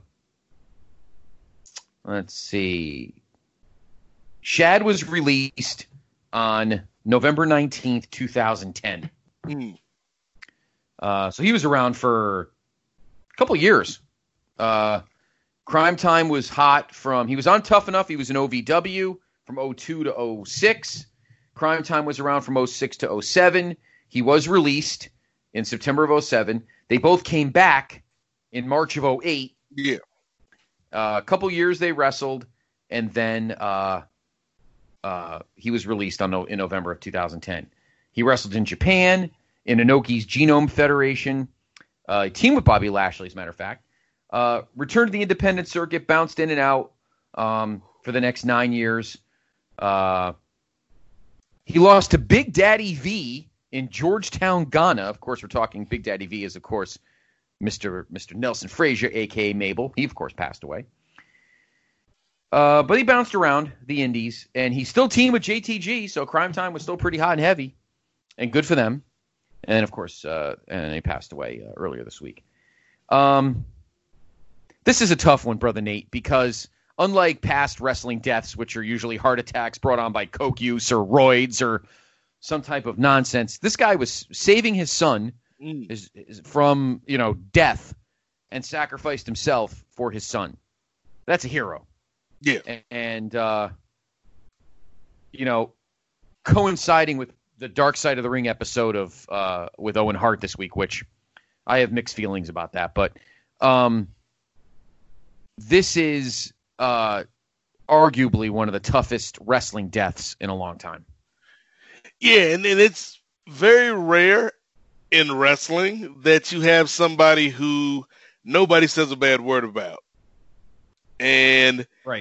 let's see. Shad was released on November nineteenth, twenty ten. Mm. Uh, so he was around for couple years. Uh, Crime Time was hot from, he was on Tough Enough. He was in O V W from oh two to oh six. Crime Time was around from oh six to oh seven. He was released in September of oh seven. They both came back in March of oh eight. Yeah. Uh, a couple years they wrestled, and then uh, uh, he was released on in November of two thousand ten. He wrestled in Japan, in Inoki's Genome Federation. Uh, he teamed with Bobby Lashley, as a matter of fact. Uh, returned to the independent circuit, bounced in and out um, for the next nine years. Uh, he lost to Big Daddy V in Georgetown, Ghana. Of course, we're talking Big Daddy V is, of course, Mister Mister Nelson Frazier, a k a. Mabel. He, of course, passed away. Uh, but he bounced around the indies, and he still teamed with J T G, so Crime Time was still pretty hot and heavy, and good for them. And then, of course, uh, and he passed away uh, earlier this week. Um, this is a tough one, Brother Nate, because unlike past wrestling deaths, which are usually heart attacks brought on by coke use or roids or some type of nonsense, this guy was saving his son mm. is, is from, you know, death and sacrificed himself for his son. That's a hero. Yeah. And, and uh, you know, coinciding with the Dark Side of the Ring episode of uh, with Owen Hart this week, which I have mixed feelings about that. But um, this is uh, arguably one of the toughest wrestling deaths in a long time. Yeah, and, and it's very rare in wrestling that you have somebody who nobody says a bad word about. And right.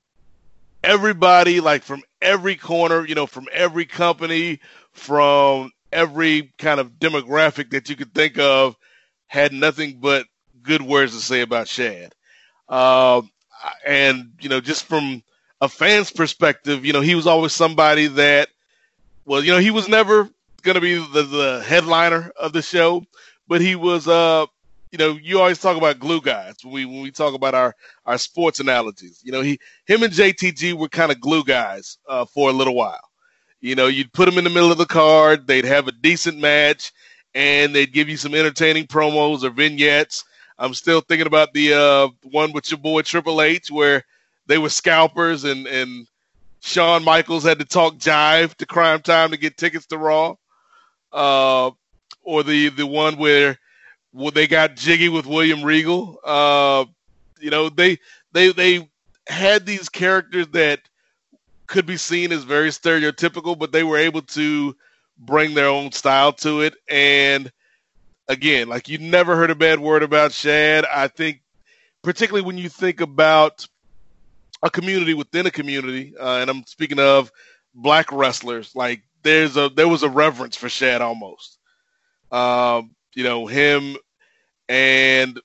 everybody, like from every corner, you know, from every company, from every kind of demographic that you could think of, had nothing but good words to say about Shad. Uh, and, you know, just from a fan's perspective, you know, he was always somebody that, well, you know, he was never going to be the, the headliner of the show, but he was, uh, you know, you always talk about glue guys when we when we talk about our, our sports analogies. You know, he him and J T G were kind of glue guys uh, for a little while. You know, you'd put them in the middle of the card, they'd have a decent match, and they'd give you some entertaining promos or vignettes. I'm still thinking about the uh, one with your boy Triple H where they were scalpers and, and Shawn Michaels had to talk jive to Crime Time to get tickets to Raw. Uh, or the, the one where well, they got jiggy with William Regal. Uh, you know, they they they had these characters that could be seen as very stereotypical, but they were able to bring their own style to it. And again, like you never heard a bad word about Shad. I think, particularly when you think about a community within a community, uh, and I'm speaking of black wrestlers, like there's a there was a reverence for Shad almost. Um, you know, him and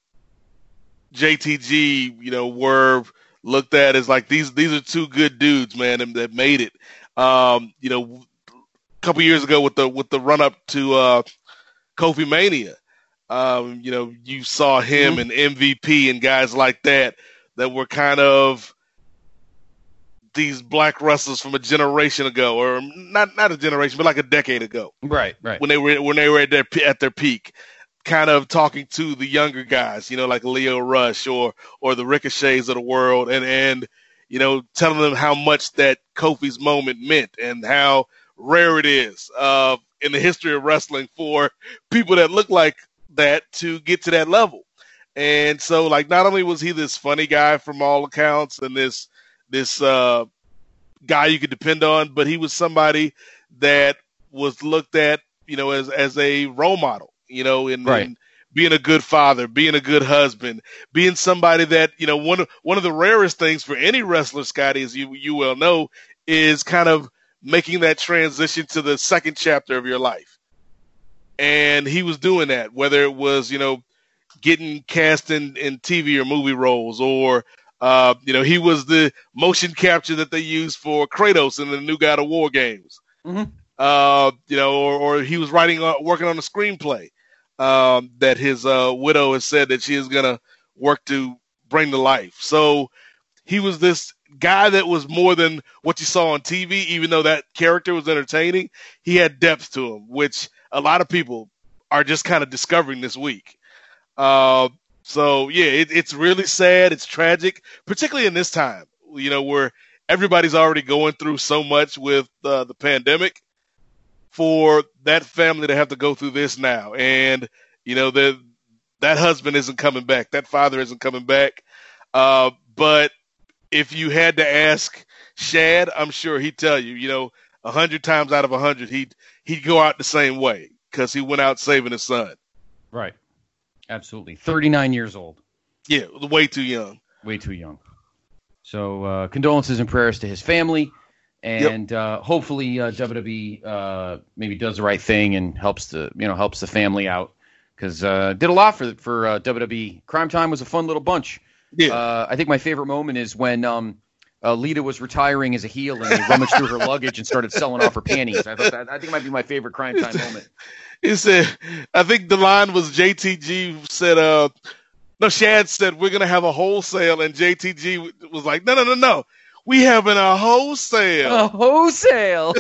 J T G, you know, were looked at as like these these are two good dudes, man, and that made it. Um, you know, a couple years ago with the with the run up to uh, Kofi Mania, um, you know, you saw him mm-hmm. and M V P and guys like that that were kind of these black wrestlers from a generation ago, or not not a generation, but like a decade ago. Right, right. When they were when they were at their at their peak, kind of talking to the younger guys, you know, like Leo Rush or or the Ricochets of the world, and and you know, telling them how much that Kofi's moment meant and how rare it is uh, in the history of wrestling for people that look like that to get to that level. And so, like, not only was he this funny guy from all accounts and this this uh, guy you could depend on, but he was somebody that was looked at, you know, as as a role model, you know, in, right. in being a good father, being a good husband, being somebody that, you know, one of one of the rarest things for any wrestler, Scotty, as you you well know, is kind of making that transition to the second chapter of your life. And he was doing that, whether it was, you know, getting cast in, in T V or movie roles, or Uh, you know, he was the motion capture that they used for Kratos in the new God of War games. Mm-hmm. Uh, you know, or, or he was writing, uh, working on a screenplay um, that his uh, widow has said that she is going to work to bring to life. So he was this guy that was more than what you saw on T V, even though that character was entertaining. He had depth to him, which a lot of people are just kind of discovering this week. Uh, So, yeah, it, it's really sad. It's tragic, particularly in this time, you know, where everybody's already going through so much with uh, the pandemic, for that family to have to go through this now. And, you know, the, that husband isn't coming back. That father isn't coming back. Uh, but if you had to ask Shad, I'm sure he'd tell you, you know, a hundred times out of a hundred, he'd, he'd go out the same way because he went out saving his son. Right. Absolutely. thirty-nine years old. Yeah, way too young. Way too young. So uh, condolences and prayers to his family. And yep. uh, hopefully uh, W W E uh, maybe does the right thing and helps the, you know, helps the family out. Because uh, did a lot for for uh, W W E. Crime Time was a fun little bunch. Yeah. Uh, I think my favorite moment is when um, uh, Lita was retiring as a heel and they rummaged through her luggage and started selling off her panties. I thought that, I think it might be my favorite Crime Time moment. He said, I think the line was J T G said, uh, no, Shad said, we're going to have a wholesale. And J T G was like, no, no, no, no. We having a wholesale. A wholesale.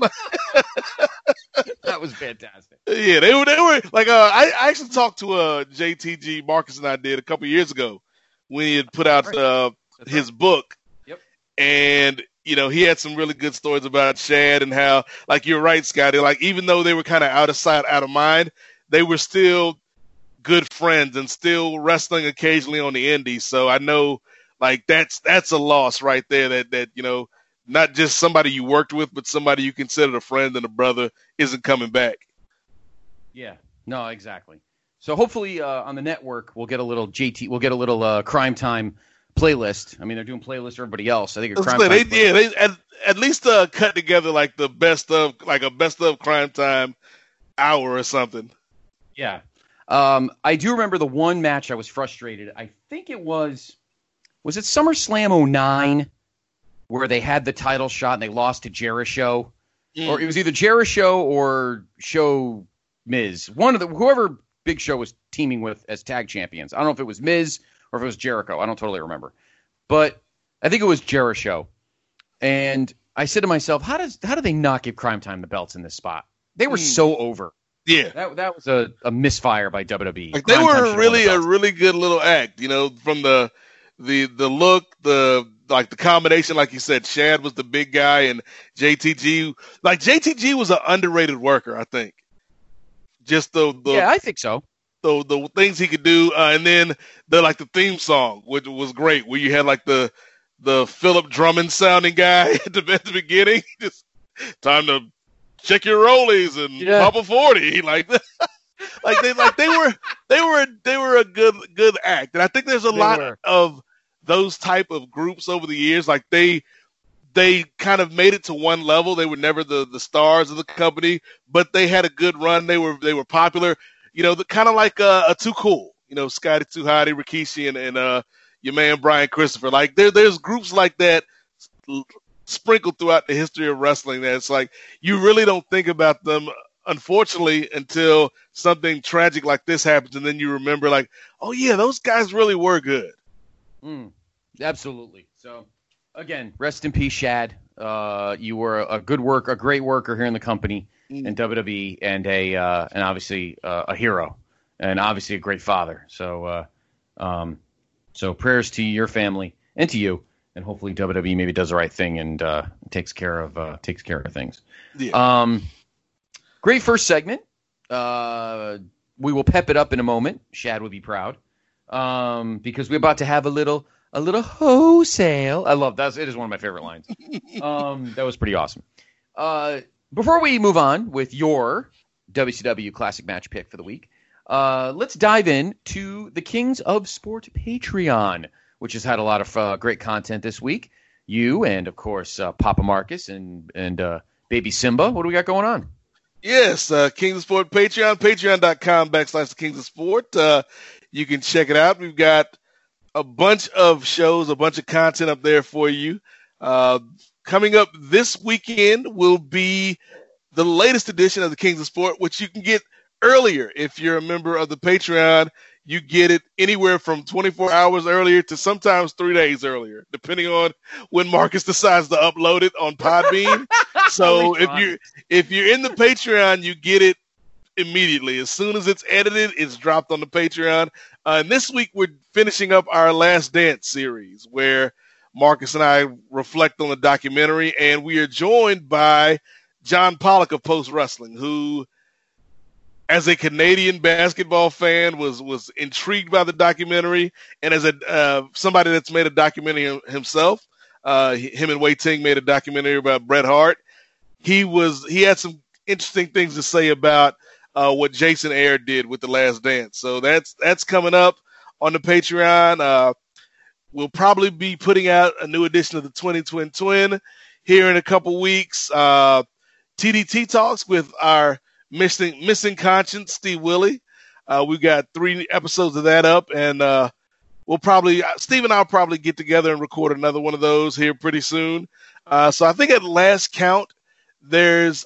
That was fantastic. Yeah, they were, they were like, uh, I, I actually talked to uh, J T G, Marcus and I did a couple of years ago when he had put out uh, his right. book. Yep. And, you know, he had some really good stories about Shad and how, like, you're right, Scotty, like, even though they were kind of out of sight, out of mind, they were still good friends and still wrestling occasionally on the indies. So I know like that's that's a loss right there that, that you know, not just somebody you worked with, but somebody you considered a friend and a brother isn't coming back. Yeah, no, exactly. So hopefully uh, on the network we'll get a little J T, we'll get a little uh, Crime Time playlist. I mean, they're doing playlists for everybody else. I think a Crime Time. They, yeah, they at, at least uh, cut together like the best of, like a best of Crime Time hour or something. Yeah, um, I do remember the one match I was frustrated. I think it was, was it SummerSlam oh nine where they had the title shot and they lost to Jericho, mm. or it was either Jericho or Show Miz. One of the whoever Big Show was teaming with as tag champions. I don't know if it was Miz or if it was Jericho. I don't totally remember. But I think it was Jericho. And I said to myself, how does how do they not give Crime Time the belts in this spot? They were mm. so over. Yeah. That that was a, a misfire by W W E. Like they were really a really good little act, you know, from the the the look, the like the combination, like you said, Shad was the big guy and J T G. Like J T G was an underrated worker, I think. Just the, the yeah, I think so. The the things he could do, uh, and then the like the theme song, which was great, where you had like the the Philip Drummond sounding guy at the, at the beginning. Just time to check your rollies and yeah. pop a forty, like like they like they were they were they were a good good act, and I think there's a they lot were. of those type of groups over the years. Like they. They kind of made it to one level. They were never the, the stars of the company, but they had a good run. They were they were popular, you know, the kind of like uh, a Too Cool, you know, Scotty Too Hotty, Rikishi, and, and uh, your man Brian Christopher. Like there there's groups like that sprinkled throughout the history of wrestling. That it's like you really don't think about them, unfortunately, until something tragic like this happens, and then you remember, like, oh yeah, those guys really were good. Mm, absolutely. So. Again, rest in peace, Shad. Uh, you were a good work, a great worker here in the company mm. in W W E, and a uh, and obviously uh, a hero, and obviously a great father. So, uh, um, so prayers to your family and to you, and hopefully W W E maybe does the right thing and uh, takes care of uh, takes care of things. Yeah. Um, great first segment. Uh, we will pep it up in a moment. Shad will be proud um, because we're about to have a little. A little wholesale. I love that. It is one of my favorite lines. Um, that was pretty awesome. Uh, before we move on with your W C W Classic Match pick for the week, uh, let's dive in to the Kings of Sport Patreon, which has had a lot of uh, great content this week. You and, of course, uh, Papa Marcus and, and uh, Baby Simba. What do we got going on? Yes, uh, Kings of Sport Patreon, patreon.com backslash the Kings of Sport. Uh, you can check it out. We've got a bunch of shows, a bunch of content up there for you. Uh, coming up this weekend will be the latest edition of the Kings of Sport, which you can get earlier. If you're a member of the Patreon, you get it anywhere from twenty-four hours earlier to sometimes three days earlier, depending on when Marcus decides to upload it on Podbean. So if you if you're in the Patreon, you get it immediately. As soon as it's edited, it's dropped on the Patreon. Uh, and this week we're finishing up our Last Dance series where Marcus and I reflect on the documentary, and we are joined by John Pollock of Post Wrestling, who, as a Canadian basketball fan, was was intrigued by the documentary, and as a uh, somebody that's made a documentary himself, uh, him and Wei Ting made a documentary about Bret Hart. He was he had some interesting things to say about Uh, what Jason Ayre did with The Last Dance. So that's that's coming up on the Patreon. Uh, we'll probably be putting out a new edition of the twenty Twin Twin here in a couple weeks. Uh, T D T Talks with our missing missing conscience, Steve Willie. Uh, we've got three episodes of that up, and uh, we'll probably Steve and I'll probably get together and record another one of those here pretty soon. Uh, so I think at last count, there's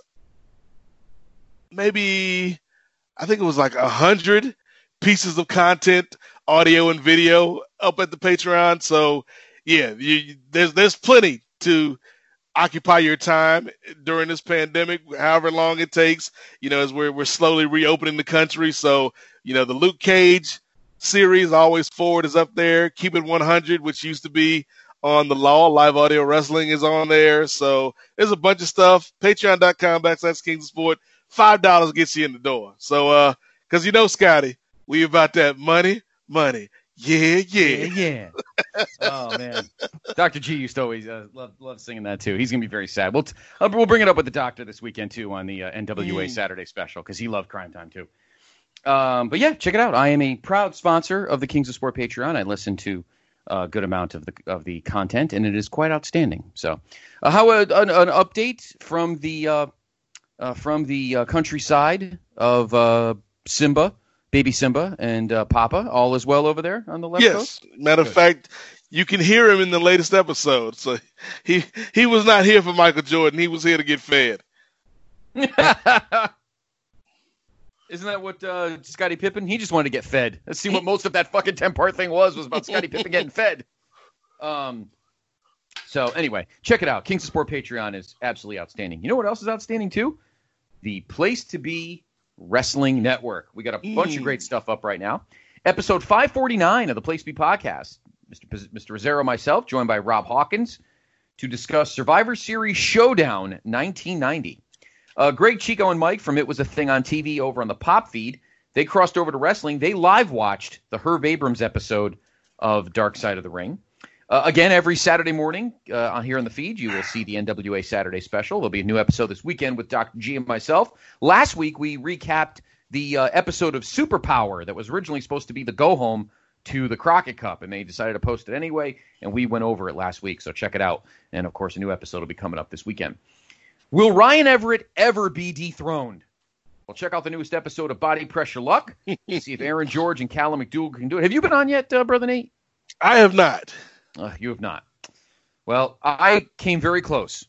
maybe, I think it was like a hundred pieces of content, audio and video up at the Patreon. So yeah, you, there's, there's plenty to occupy your time during this pandemic, however long it takes, you know, as we're, we're slowly reopening the country. So, you know, the Luke Cage series, Always Forward, is up there. Keep It one hundred, which used to be on the Law, Live Audio Wrestling, is on there. So there's a bunch of stuff. Patreon.com backslash Kings of Sport. five dollars gets you in the door. So, uh, cause you know, Scotty, We about that money, money. Yeah, yeah. Yeah, yeah. Oh, man. Doctor G used to always uh, love love singing that, too. He's going to be very sad. We'll, t- uh, we'll bring it up with the doctor this weekend, too, on the uh, N W A mm. Saturday special, because he loved Crime Time, too. Um, but, yeah, check it out. I am a proud sponsor of the Kings of Sport Patreon. I listen to a good amount of the of the content, and it is quite outstanding. So, uh, how uh, an, an update from the uh, uh, from the uh, countryside of uh, Simba, baby Simba, and uh, Papa, all is well over there on the left yes. coast? Yes, matter of fact, you can hear him in the latest episode. So he he was not here for Michael Jordan; he was here to get fed. Isn't that what uh, Scottie Pippen? He just wanted to get fed. Let's see what most of that fucking ten-part thing was, was about Scottie Pippen getting fed. Um. So, anyway, check it out. Kings of Sport Patreon is absolutely outstanding. You know what else is outstanding, too? The Place to Be Wrestling Network. We got a mm. bunch of great stuff up right now. Episode five forty-nine of the Place to Be podcast. Mister P- Mister Rizzero, myself, joined by Rob Hawkins, to discuss Survivor Series Showdown nineteen ninety. Uh, Greg, Chico, and Mike from It Was a Thing on T V over on the Pop feed. They crossed over to wrestling. They live watched the Herb Abrams episode of Dark Side of the Ring. Uh, again, every Saturday morning uh, on here on the feed, you will see the N W A Saturday special. There'll be a new episode this weekend with Doctor G and myself. Last week, we recapped the uh, episode of Superpower that was originally supposed to be the go-home to the Crockett Cup, and they decided to post it anyway, and we went over it last week, so check it out. And, of course, a new episode will be coming up this weekend. Will Ryan Everett ever be dethroned? Well, check out the newest episode of Body Pressure Luck. See if Aaron George and Callum McDougal can do it. Have you been on yet, uh, Brother Nate? I have not. Uh, you have not. Well, I came very close,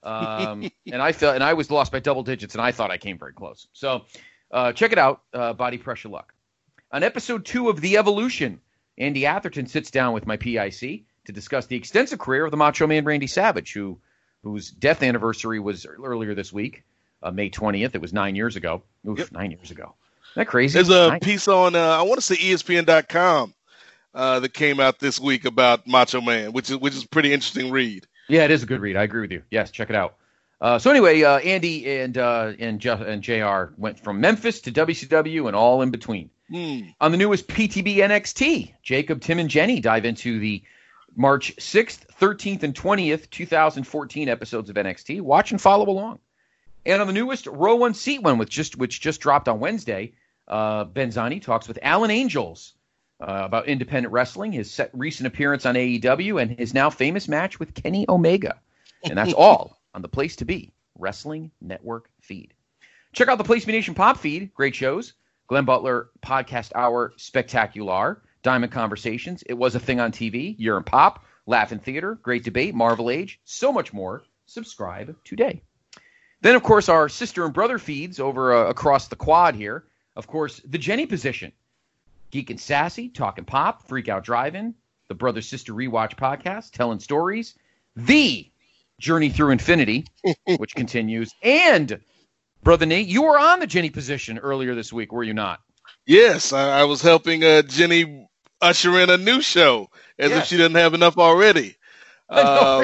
um, and I felt, and I was lost by double digits, and I thought I came very close. So, uh, check it out, uh, Body Pressure Luck. On episode two of The Evolution, Andy Atherton sits down with my P I C to discuss the extensive career of the Macho Man Randy Savage, who whose death anniversary was earlier this week, uh, May twentieth. It was nine years ago. Oof, yep. nine years ago. Isn't that crazy? There's a nine. piece on, uh, I want to say E S P N dot com uh, that came out this week about Macho Man, which is which is a pretty interesting read. Yeah, it is a good read. I agree with you. Yes, check it out. Uh, so anyway, uh, Andy and uh, and, J- and J R went from Memphis to W C W and all in between. Mm. On the newest P T B N X T, Jacob, Tim, and Jenny dive into the March sixth, thirteenth, and twentieth, twenty fourteen episodes of N X T. Watch and follow along. And on the newest Row One Seat One, which just which just dropped on Wednesday, uh, Benzani talks with Alan Angels uh, about independent wrestling, his set, recent appearance on A E W, and his now famous match with Kenny Omega. And that's all on the Place to Be Wrestling Network feed. Check out the Place to Be Nation Pop feed. Great shows. Glenn Butler Podcast Hour Spectacular. Diamond Conversations, It Was a Thing on T V, Year in Pop, Laugh-In Theater, Great Debate, Marvel Age, so much more. Subscribe today. Then, of course, our sister and brother feeds over uh, across the quad here. Of course, The Jenny Position, Geek and Sassy, Talking Pop, Freak Out Drive-In, the Brother Sister Rewatch Podcast, Telling Stories, The Journey Through Infinity, which continues, and, Brother Nate, you were on The Jenny Position earlier this week, were you not? Yes, I, I was helping uh, Jenny usher in a new show, as yes. if she didn't have enough already. Uh,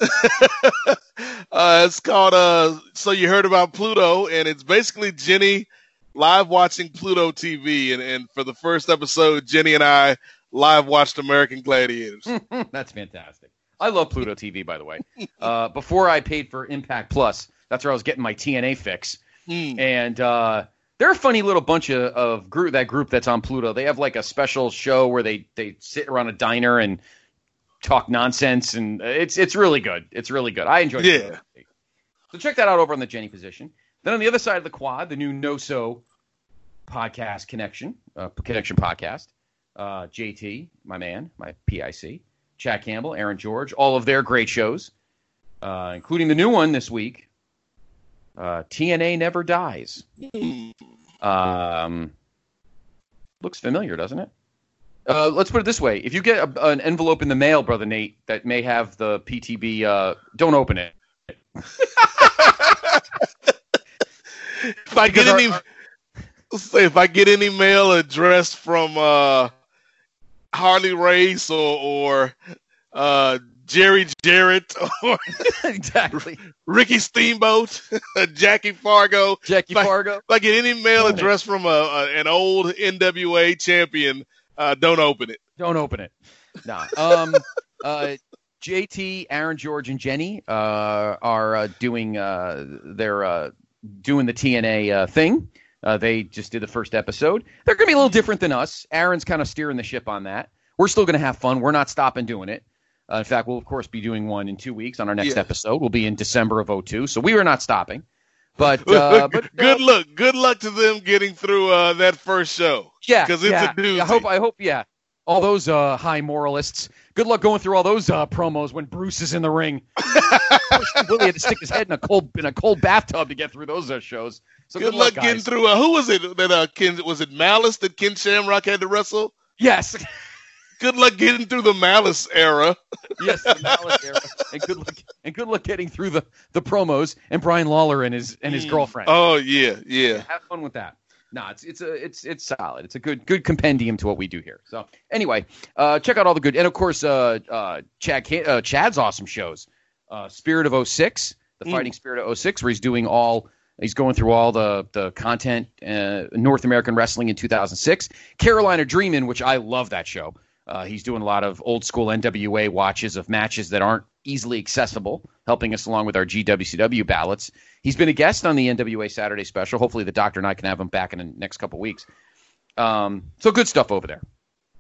uh, it's called uh, So You Heard About Pluto, and it's basically Jenny live watching Pluto T V. And, and for the first episode, Jenny and I live watched American Gladiators. That's fantastic. I love Pluto T V, by the way. Uh, before I paid for Impact Plus, that's where I was getting my T N A fix. Hmm. And uh, they're a funny little bunch of, of group that group that's on Pluto. They have like a special show where they, they sit around a diner and talk nonsense, and it's it's really good. It's really good. I enjoy it. Yeah. So check that out over on the Jenny Position. Then on the other side of the quad, the new No So podcast connection, uh, connection podcast. Uh, J T, my man, my P I C, Chad Campbell, Aaron George, all of their great shows, uh, including the new one this week. Uh, T N A Never Dies. Um, looks familiar, doesn't it? Uh, let's put it this way. If you get a, an envelope in the mail, Brother Nate, that may have the P T B, uh, don't open it. if I get our, any, our, say if I get any mail addressed from uh, Harley Race or, or uh, Jerry Jarrett or exactly. Ricky Steamboat, Jackie Fargo. Jackie if I, Fargo. If I get any mail Open address it. from a, a, an old N W A champion, uh, don't open it. Don't open it. Nah. Um, uh, J T, Aaron, George, and Jenny uh, are uh, doing uh, they're uh, doing the T N A uh, thing. Uh, they just did the first episode. They're going to be a little different than us. Aaron's kind of steering the ship on that. We're still going to have fun. We're not stopping doing it. Uh, in fact, we'll, of course, be doing one in two weeks on our next yeah. episode. We'll be in December of oh two, so we are not stopping. But, uh, but good uh, luck. Good luck to them getting through uh, that first show. Yeah, because it's yeah. a doozy. I hope, I hope, yeah. All those uh, high moralists. Good luck going through all those uh, promos when Bruce is in the ring. Willie had to stick his head in a cold in a cold bathtub to get through those uh, shows. So good, good luck luck getting through. Uh, who was it that uh, Ken was it Malice that Ken Shamrock had to wrestle? Yes. Good luck getting through the Malice era. Yes, the Malice era, and good luck and good luck getting through the, the promos and Brian Lawler and his and his Mm. girlfriend. Oh yeah, yeah. Have fun with that. No, it's it's a it's it's solid. It's a good good compendium to what we do here. So anyway, uh, check out all the good and of course uh, uh, Chad uh, Chad's awesome shows. Uh, Spirit of oh six, the Mm. Fighting Spirit of oh six, where he's doing all he's going through all the the content uh, North American wrestling in two thousand six. Carolina Dreamin', which I love that show. Uh, he's doing a lot of old school N W A watches of matches that aren't easily accessible, helping us along with our G W C W ballots. He's been a guest on the N W A Saturday Special. Hopefully the doctor and I can have him back in the next couple weeks. Um, so good stuff over there.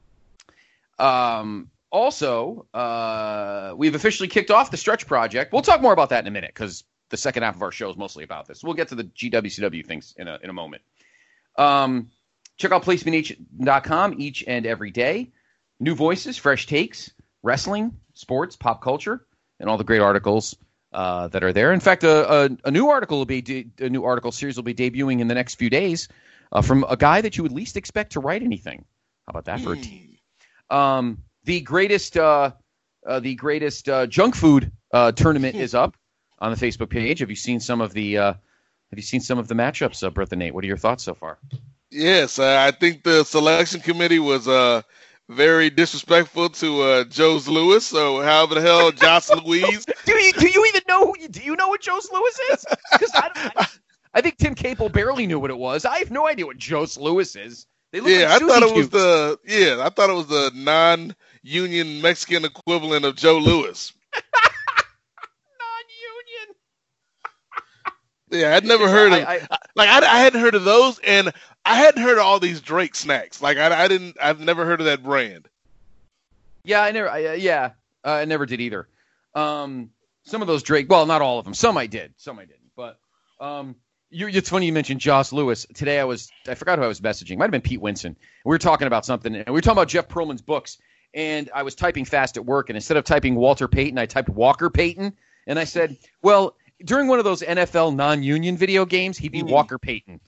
Um, also, uh, we've officially kicked off the Stretch Project. We'll talk more about that in a minute because the second half of our show is mostly about this. We'll get to the G W C W things in a, in a moment. Um, check out place to be nation dot com each and every day. New voices, fresh takes, wrestling, sports, pop culture, and all the great articles uh, that are there. In fact, a, a, a new article will be de- a new article series will be debuting in the next few days uh, from a guy that you would least expect to write anything. How about that for a team? Um, the greatest uh, uh, the greatest uh, junk food uh, tournament is up on the Facebook page. Have you seen some of the uh, Have you seen some of the matchups, uh, Bertha Nate? What are your thoughts so far? Yes, uh, I think the selection committee was uh, very disrespectful to uh, Joe's Lewis. So, however the hell, Joss Louise. Do you do you even know who you, do you know what Joe's Lewis is? Because I, I, I think Tim Capel barely knew what it was. I have no idea what Joe's Lewis is. They look Yeah, like I thought it Suzy was the yeah, I thought it was the non-union Mexican equivalent of Joe Lewis. non-union. Yeah, I'd never heard of I, I, like I, I hadn't heard of those, and I hadn't heard of all these Drake snacks. Like I, I didn't, I've never heard of that brand. Yeah, I never. I, uh, yeah, uh, I never did either. Um, some of those Drake. Well, not all of them. Some I did. Some I didn't. But um, you, it's funny you mentioned Joss Lewis. Today I was. I forgot who I was messaging. Might have been Pete Winson. We were talking about something, and we were talking about Jeff Pearlman's books. And I was typing fast at work, and instead of typing Walter Payton, I typed Walker Payton, and I said, "Well, during one of those N F L non-union video games, he'd be mm. Walker Payton."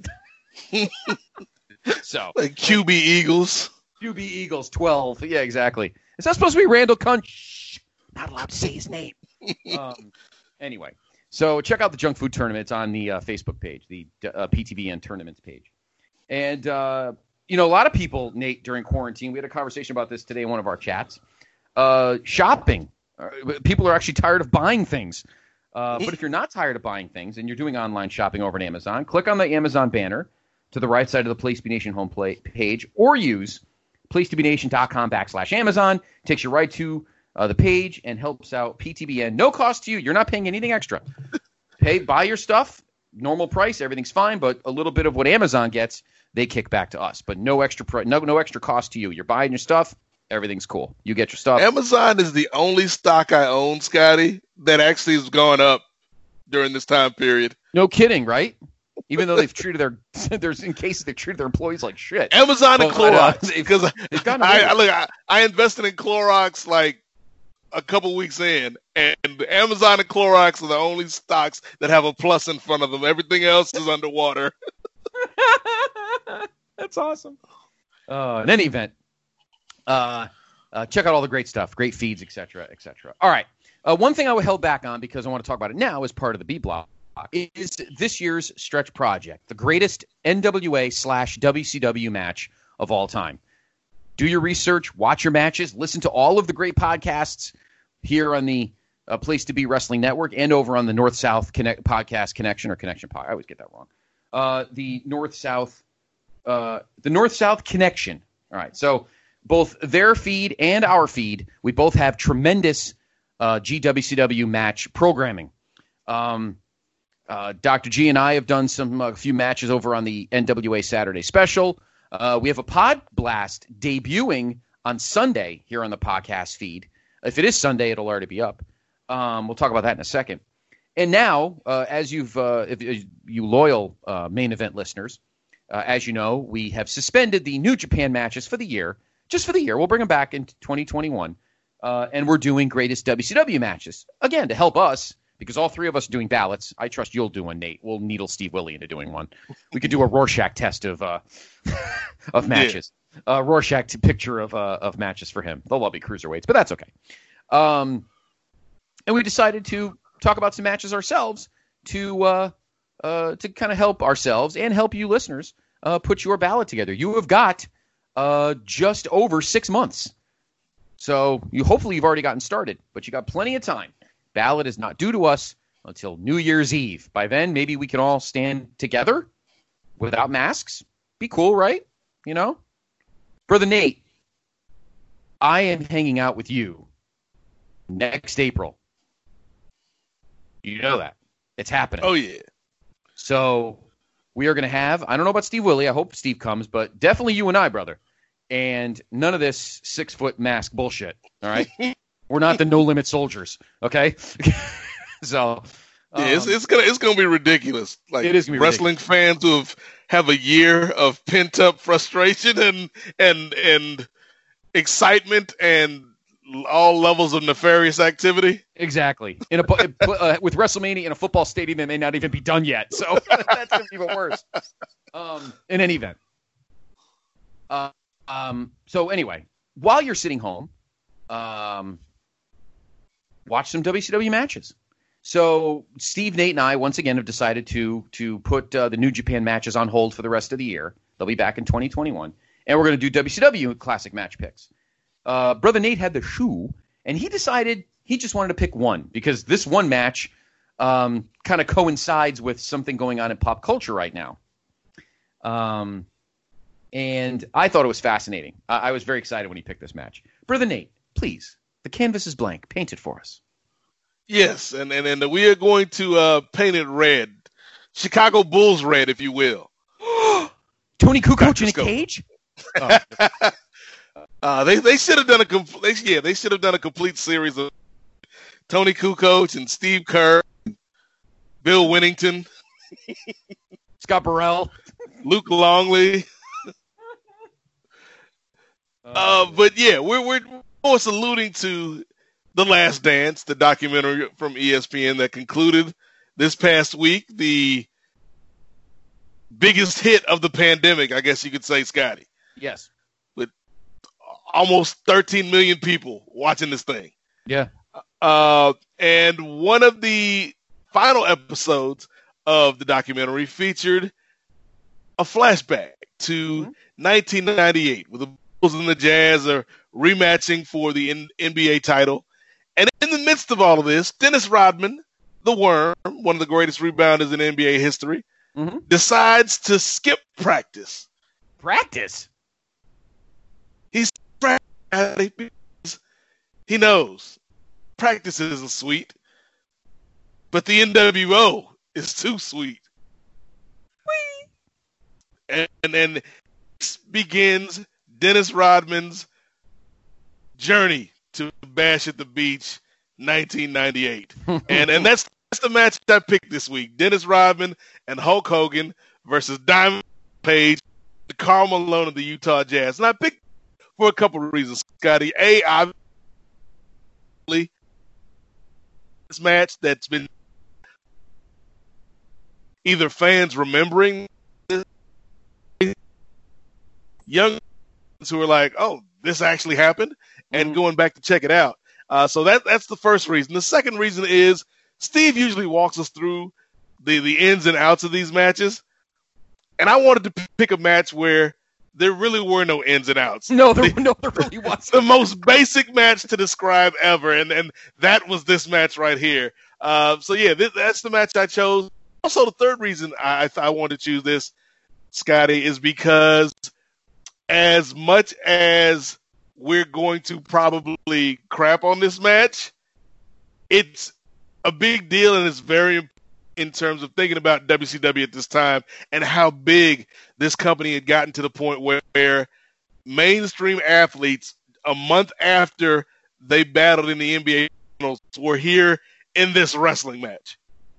So like Q B Eagles. Q B Eagles twelve. Yeah, exactly. Is that supposed to be Randall Kuhn? Shh, not allowed to say his name. um, anyway, so check out the junk food tournament. It's on the uh, Facebook page, the uh, P T V N tournaments page. And, uh, you know, a lot of people, Nate, during quarantine, we had a conversation about this today in one of our chats, uh, shopping. Uh, people are actually tired of buying things. Uh, but if you're not tired of buying things and you're doing online shopping over at Amazon, click on the Amazon banner to the right side of the Place to Be Nation home play page, or use placetobnation.com backslash Amazon. Takes you right to uh, the page and helps out P T B N. No cost to you. You're not paying anything extra. Pay, buy your stuff, normal price, everything's fine, but a little bit of what Amazon gets, they kick back to us. But no extra pri- no no extra cost to you. You're buying your stuff, everything's cool. You get your stuff. Amazon is the only stock I own, Scotty, that actually has gone up during this time period. No kidding, right? Even though they've treated their, there's in cases they've treated their employees like shit. Amazon but, and Clorox, uh, because I, I, look, I, I invested in Clorox like a couple weeks in, and Amazon and Clorox are the only stocks that have a plus in front of them. Everything else is underwater. That's awesome. Uh, in any event, uh, uh, check out all the great stuff, great feeds, et cetera, et cetera. All right. Uh, one thing I held back on because I want to talk about it now as part of the B block is this year's Stretch Project, the greatest N W A slash W C W match of all time. Do your research, watch your matches, listen to all of the great podcasts, here on the uh, Place to Be Wrestling Network and over on the North South Connect Podcast Connection or Connection Pod. I always get that wrong. Uh, the North South, uh, the North South Connection. All right, so both their feed and our feed, we both have tremendous uh, G W C W match programming. Um, uh, Doctor G and I have done some a few matches over on the N W A Saturday Special. Uh, we have a Pod Blast debuting on Sunday here on the podcast feed. If it is Sunday, it'll already be up. Um, we'll talk about that in a second. And now, uh, as you've, uh, if, if you loyal uh, main event listeners, uh, as you know, we have suspended the New Japan matches for the year, just for the year. We'll bring them back in twenty twenty-one, uh, and we're doing greatest W C W matches again to help us because all three of us are doing ballots. I trust you'll do one, Nate. We'll needle Steve Willie into doing one. We could do a Rorschach test of uh, of matches. Yeah. Uh, Rorschach t- picture of uh, of matches for him. They'll all be cruiserweights, but that's okay. Um, and we decided to talk about some matches ourselves to uh, uh, to kind of help ourselves and help you listeners uh, put your ballot together. You have got uh, just over six months. So you hopefully you've already gotten started, but you got plenty of time. Ballot is not due to us until New Year's Eve. By then, maybe we can all stand together without masks. Be cool, right? You know? Brother Nate, I am hanging out with you next April. You know that. It's happening. Oh, yeah. So we are going to have, I don't know about Steve Willie. I hope Steve comes, but definitely you and I, brother. And none of this six-foot mask bullshit, all right? We're not the no-limit soldiers, okay? so... Um, yeah, it's, it's gonna it's gonna be ridiculous. Like it is gonna be wrestling ridiculous. fans who have, have a year of pent up frustration and and and excitement and all levels of nefarious activity. Exactly. In a uh, with WrestleMania in a football stadium that may not even be done yet, so that's gonna be even worse. Um, in any event. Uh, um. So anyway, while you're sitting home, um, watch some W C W matches. So Steve, Nate, and I once again have decided to to put uh, the New Japan matches on hold for the rest of the year. They'll be back in twenty twenty-one, and we're going to do W C W classic match picks. Uh, Brother Nate had the shoe, and he decided he just wanted to pick one because this one match um, kind of coincides with something going on in pop culture right now. Um, and I thought it was fascinating. I, I was very excited when he picked this match. Brother Nate, please, the canvas is blank. Paint it for us. Yes, and, and, and we are going to uh, paint it red. Chicago Bulls red, if you will. Tony Kukoc in a cage? Oh. uh, they they should have done a complete yeah they should have done a complete series of Tony Kukoc and Steve Kerr, Bill Winnington, Scott Burrell, Luke Longley. uh, but yeah, we're we're almost alluding to The Last Dance, the documentary from E S P N that concluded this past week, the biggest hit of the pandemic, I guess you could say, Scotty. Yes. With almost thirteen million people watching this thing. Yeah. Uh, and one of the final episodes of the documentary featured a flashback to mm-hmm. nineteen ninety-eight, where the Bulls and the Jazz are rematching for the N- NBA title. And in the midst of all of this, Dennis Rodman, the Worm, one of the greatest rebounders in N B A history, mm-hmm. decides to skip practice. Practice? He's practicing because he knows practice isn't sweet, but the N W O is too sweet. Whee! And, and then begins Dennis Rodman's journey to Bash at the Beach nineteen ninety-eight. and and that's, that's the match I picked this week. Dennis Rodman and Hulk Hogan versus Diamond Page, the Karl Malone of the Utah Jazz. And I picked for a couple of reasons, Scotty. A, obviously, this match that's been either fans remembering this, young who are like, oh, this actually happened, and mm-hmm. going back to check it out. Uh, so that that's the first reason. The second reason is Steve usually walks us through the, the ins and outs of these matches, and I wanted to p- pick a match where there really were no ins and outs. No, there, the, no, there really wasn't. The most basic match to describe ever, and, and that was this match right here. Uh, so, yeah, this, that's the match I chose. Also, the third reason I, I wanted to choose this, Scotty, is because as much as we're going to probably crap on this match, it's a big deal and it's very important in terms of thinking about W C W at this time and how big this company had gotten to the point where, where mainstream athletes, a month after they battled in the N B A finals, were here in this wrestling match.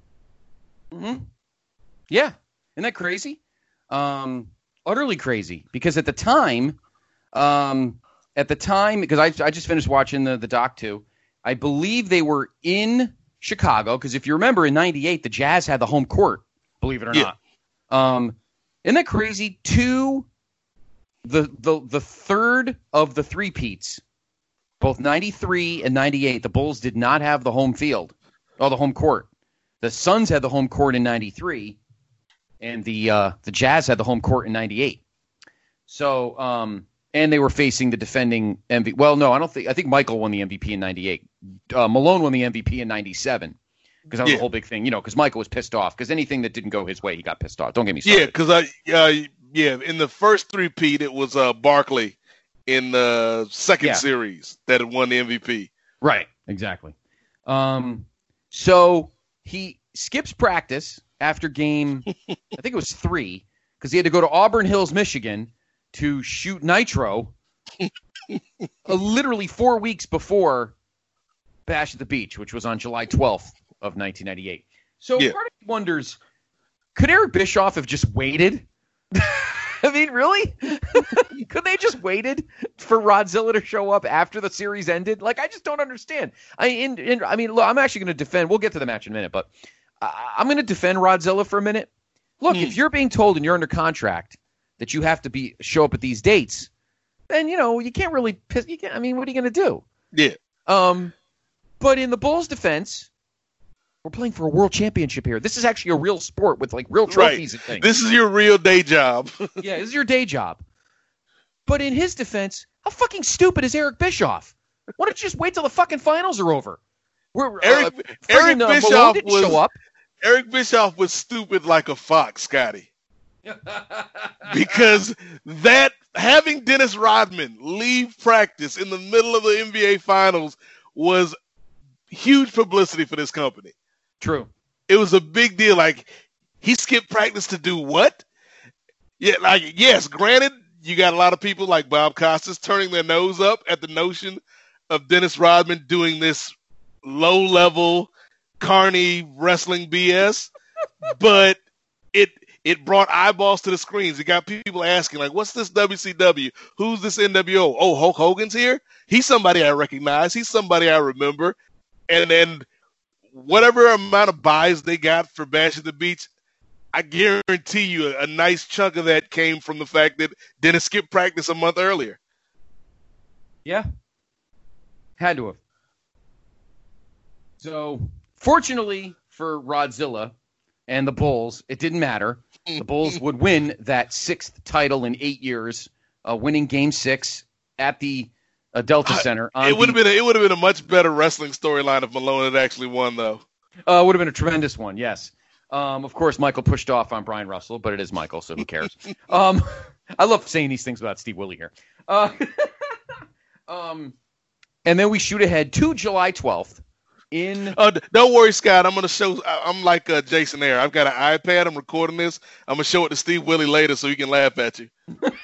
Mm-hmm. Yeah. Isn't that crazy? Um, utterly crazy. Because at the time, um, at the time, because I, I just finished watching the, the doc too, I believe they were in Chicago, because if you remember in ninety-eight, the Jazz had the home court, believe it or yeah. not. Um, isn't that crazy? Two, the, the, the third of the three-peats, both ninety-three and ninety-eight, the Bulls did not have the home field, or the home court. The Suns had the home court in ninety-three, and the uh, the Jazz had the home court in ninety-eight. So, um, and they were facing the defending M V P. Well, no, I don't think. I think Michael won the M V P in ninety-eight. Uh, Malone won the M V P in ninety-seven because that was yeah. the whole big thing, you know. Because Michael was pissed off because anything that didn't go his way, he got pissed off. Don't get me started. Yeah, because I, uh, yeah, in the first three-peat, it was uh, Barkley in the second Yeah. series that had won the M V P. Right, exactly. Um, so he skips practice after game, I think it was three, because he had to go to Auburn Hills, Michigan, to shoot Nitro, uh, literally four weeks before Bash at the Beach, which was on July twelfth of nineteen ninety-eight. So Yeah. part of me wonders, could Eric Bischoff have just waited? I mean, really? Could they just waited for Rodzilla to show up after the series ended? Like, I just don't understand. I, in, in, I mean, look, I'm actually going to defend. We'll get to the match in a minute, but I, I'm going to defend Rodzilla for a minute. Look, Hmm. if you're being told and you're under contract that you have to be show up at these dates, then you know you can't really. Piss, you can't, I mean, what are you going to do? Yeah. Um, but in the Bulls' defense, we're playing for a world championship here. This is actually a real sport with like real trophies Right. and things. This is your real day job. Yeah, this is your day job. But in his defense, how fucking stupid is Eric Bischoff? Why don't you just wait till the fucking finals are over? We're, Eric, uh, Eric friggin', uh, Malone Bischoff didn't was show up. Eric Bischoff was stupid like a fox, Scotty. Because that having Dennis Rodman leave practice in the middle of the N B A Finals was huge publicity for this company. True. It was a big deal. Like, he skipped practice to do what? Yeah, like, yes, granted, you got a lot of people like Bob Costas turning their nose up at the notion of Dennis Rodman doing this low-level, carny wrestling B S, but it it brought eyeballs to the screens. It got people asking, like, what's this W C W? Who's this N W O? Oh, Hulk Hogan's here? He's somebody I recognize. He's somebody I remember. And then whatever amount of buys they got for Bash at the Beach, I guarantee you a, a nice chunk of that came from the fact that Dennis skipped practice a month earlier. Yeah. Had to have. So, fortunately for Rodzilla and the Bulls, it didn't matter. The Bulls would win that sixth title in eight years, uh, winning Game Six at the uh, Delta Center. On It would have the, been a, it would have been a much better wrestling storyline if Malone had actually won, though. Uh, would have been a tremendous one, yes. Um, of course, Michael pushed off on Brian Russell, but it is Michael, so who cares? um, I love saying these things about Steve Willie here. Uh, um, and then we shoot ahead to July twelfth. In Uh, don't worry, Scott. I'm gonna show. I'm like uh, Jason Air. I've got an iPad. I'm recording this. I'm gonna show it to Steve Willie later so he can laugh at you.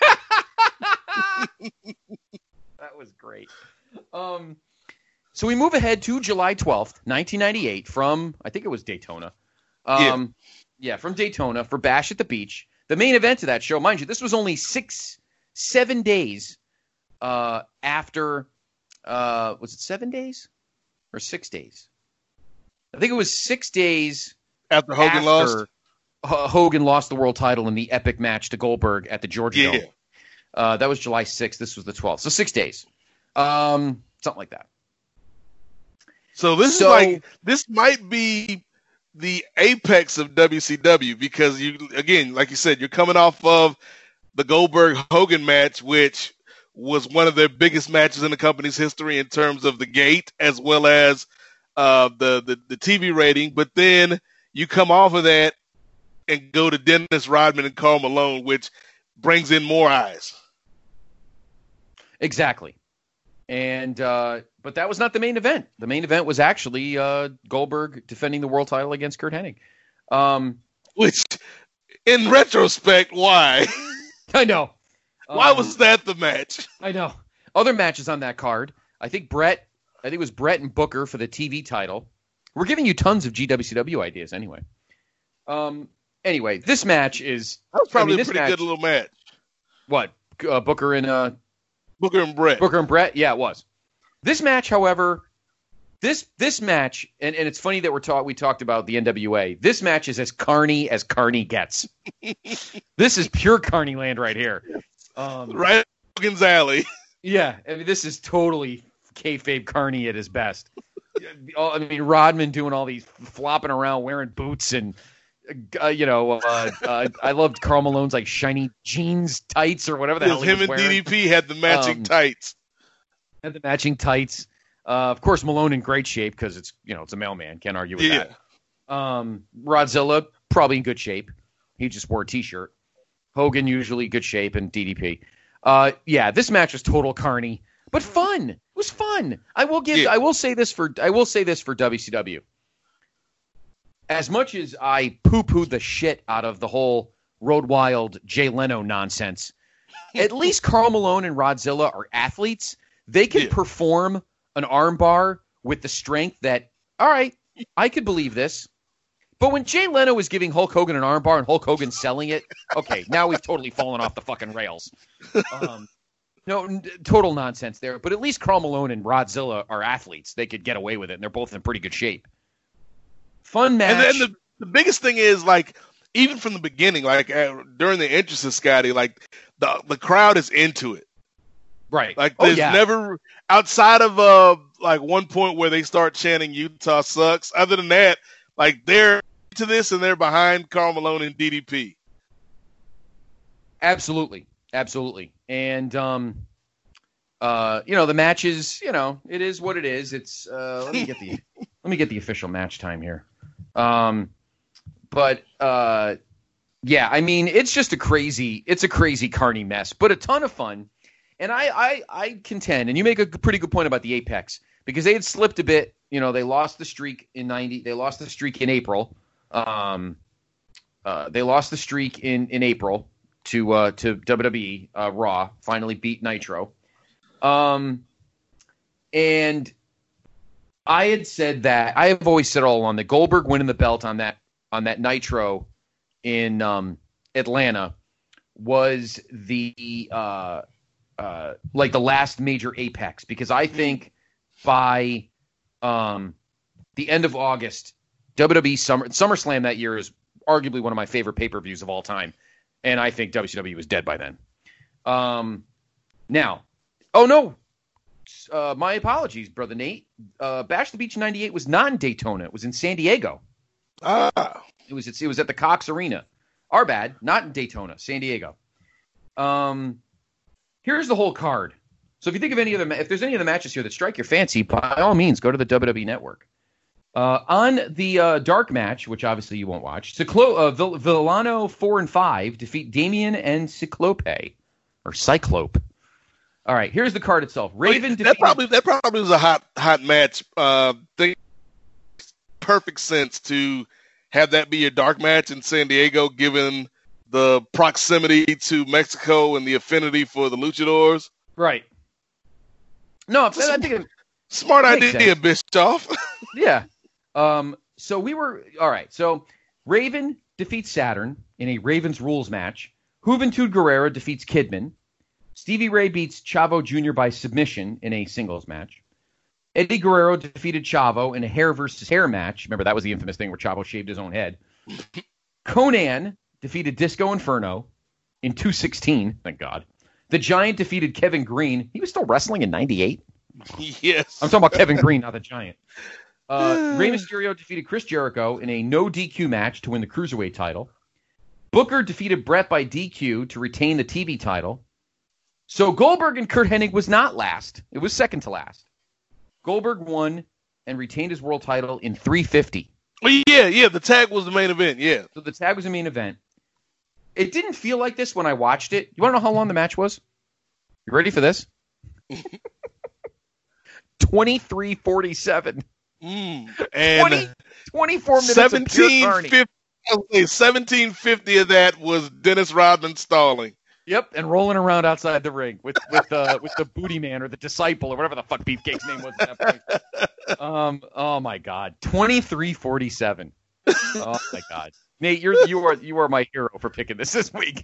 That was great. Um, so we move ahead to July twelfth, nineteen ninety-eight, from I think it was Daytona. Um, yeah. yeah, from Daytona for Bash at the Beach. The main event of that show, mind you, this was only six, seven days uh, after. Uh, was it seven days or six days? I think it was six days After Hogan after lost. H- Hogan lost the world title in the epic match to Goldberg at the Georgia Yeah. Dome. Uh, that was July sixth. This was the twelfth. So six days. Um, something like that. So this So- is like this might be the apex of W C W because you again, like you said, you're coming off of the Goldberg-Hogan match, which was one of their biggest matches in the company's history in terms of the gate as well as uh, the, the, the T V rating. But then you come off of that and go to Dennis Rodman and Karl Malone, which brings in more eyes. Exactly. And uh, but that was not the main event. The main event was actually uh, Goldberg defending the world title against Kurt Hennig. Um, which, in retrospect, why? I know. Why um, was that the match? I know. Other matches on that card. I think Brett. I think it was Brett and Booker for the T V title. We're giving you tons of G W C W ideas anyway. Um. Anyway, this match is that was probably I mean, a pretty match, good little match. What uh, Booker and uh, Booker and Brett. Booker and Brett. Yeah, it was. This match, however, this this match, and, and it's funny that we're talk we talked about the N W A. This match is as carny as carny gets. This is pure carny land right here. Um, right, Hogan's Alley. Yeah, I mean, this is totally kayfabe carny at his best. I mean, Rodman doing all these flopping around, wearing boots, and uh, you know, uh, uh, I loved Karl Malone's like shiny jeans tights or whatever the yes, hell he him was and wearing. D D P had the matching Um, tights. Had the matching tights. Uh, of course, Malone in great shape because it's you know it's a mailman. Can't argue with Yeah. that. Um, Rodzilla probably in good shape. He just wore a t-shirt. Hogan usually good shape, and D D P. Uh, yeah, this match was total carny, but fun. It was fun. I will give. Yeah. I will say this for. I will say this for W C W. As much as I poo-pooed the shit out of the whole Road Wild Jay Leno nonsense, at least Karl Malone and Rodzilla are athletes. They can Yeah. perform an armbar with the strength that, all right, I could believe this. But when Jay Leno was giving Hulk Hogan an armbar and Hulk Hogan selling it, okay, now we've totally fallen off the fucking rails. Um, no, n- total nonsense there. But at least Karl Malone and Rodzilla are athletes. They could get away with it, and they're both in pretty good shape. Fun match. And then the, the biggest thing is, like, even from the beginning, like uh, during the entrances, Scotty, like the the crowd is into it. right. Like oh, there's yeah. never outside of uh like one point where they start chanting Utah sucks. Other than that, like they're to this and they're behind Karl Malone and D D P. Absolutely. Absolutely. And, um, uh, you know, the match is, you know, it is what it is. It's, uh, let me get the, let me get the official match time here. Um, but, uh, yeah, I mean, it's just a crazy, it's a crazy carny mess, but a ton of fun. And I, I, I contend, and you make a pretty good point about the Apex, because they had slipped a bit. You know, they lost the streak in ninety, they lost the streak in April. Um, uh, they lost the streak in, in April to, uh, to W W E, uh, Raw, finally beat Nitro. Um, and I had said that, I have always said all along that Goldberg winning the belt on that, on that Nitro in, um, Atlanta was the, uh, uh, like the last major apex, because I think by, um, the end of August, W W E Summer, SummerSlam that year is arguably one of my favorite pay-per-views of all time. And I think W C W was dead by then. Um, now, oh no, uh, my apologies, brother Nate. Uh, Bash the Beach ninety-eight was not in Daytona. It was in San Diego. Ah, It was it was at the Cox Arena. Our bad, not in Daytona, San Diego. Um, here's the whole card. So if you think of any of the, if there's any of the matches here that strike your fancy, by all means, go to the W W E Network. Uh, on the uh, dark match, which obviously you won't watch, Ciclo- uh, Vill- Villano four and five defeat Damien and Cyclope, or Cyclope. All right, here's the card itself. Raven that defeated. probably that probably was a hot hot match. Uh, think perfect sense to have that be your dark match in San Diego, given the proximity to Mexico and the affinity for the luchadors. Right. No, I think it, Smart Makes idea, sense. Bischoff. yeah. Um, so we were all right. So Raven defeats Saturn in a Ravens rules match. Juventud Guerrera defeats Kidman. Stevie Ray beats Chavo Junior by submission in a singles match. Eddie Guerrero defeated Chavo in a hair versus hair match. Remember, that was the infamous thing where Chavo shaved his own head. Conan defeated Disco Inferno in two sixteen. Thank God. The Giant defeated Kevin Green. He was still wrestling in ninety-eight. Yes. I'm talking about Kevin Green, not the Giant. Uh, Rey Mysterio defeated Chris Jericho in a no D Q match to win the Cruiserweight title. Booker defeated Brett by D Q to retain the T V title. So Goldberg and Curt Hennig was not last. It was second to last. Goldberg won and retained his world title in three fifty. Well, yeah, yeah, the tag was the main event, yeah. So the tag was the main event. It didn't feel like this when I watched it. You want to know how long the match was? You ready for this? twenty-three forty-seven. Mm, and twenty, twenty-four minutes of pure carnage. seventeen fifty of that was Dennis Rodman stalling. Yep, and rolling around outside the ring with with uh, with the booty man or the disciple or whatever the fuck Beefcake's name was at that point. Um, oh my God, twenty-three forty-seven. Oh my God, Nate, you're you are you are my hero for picking this this week.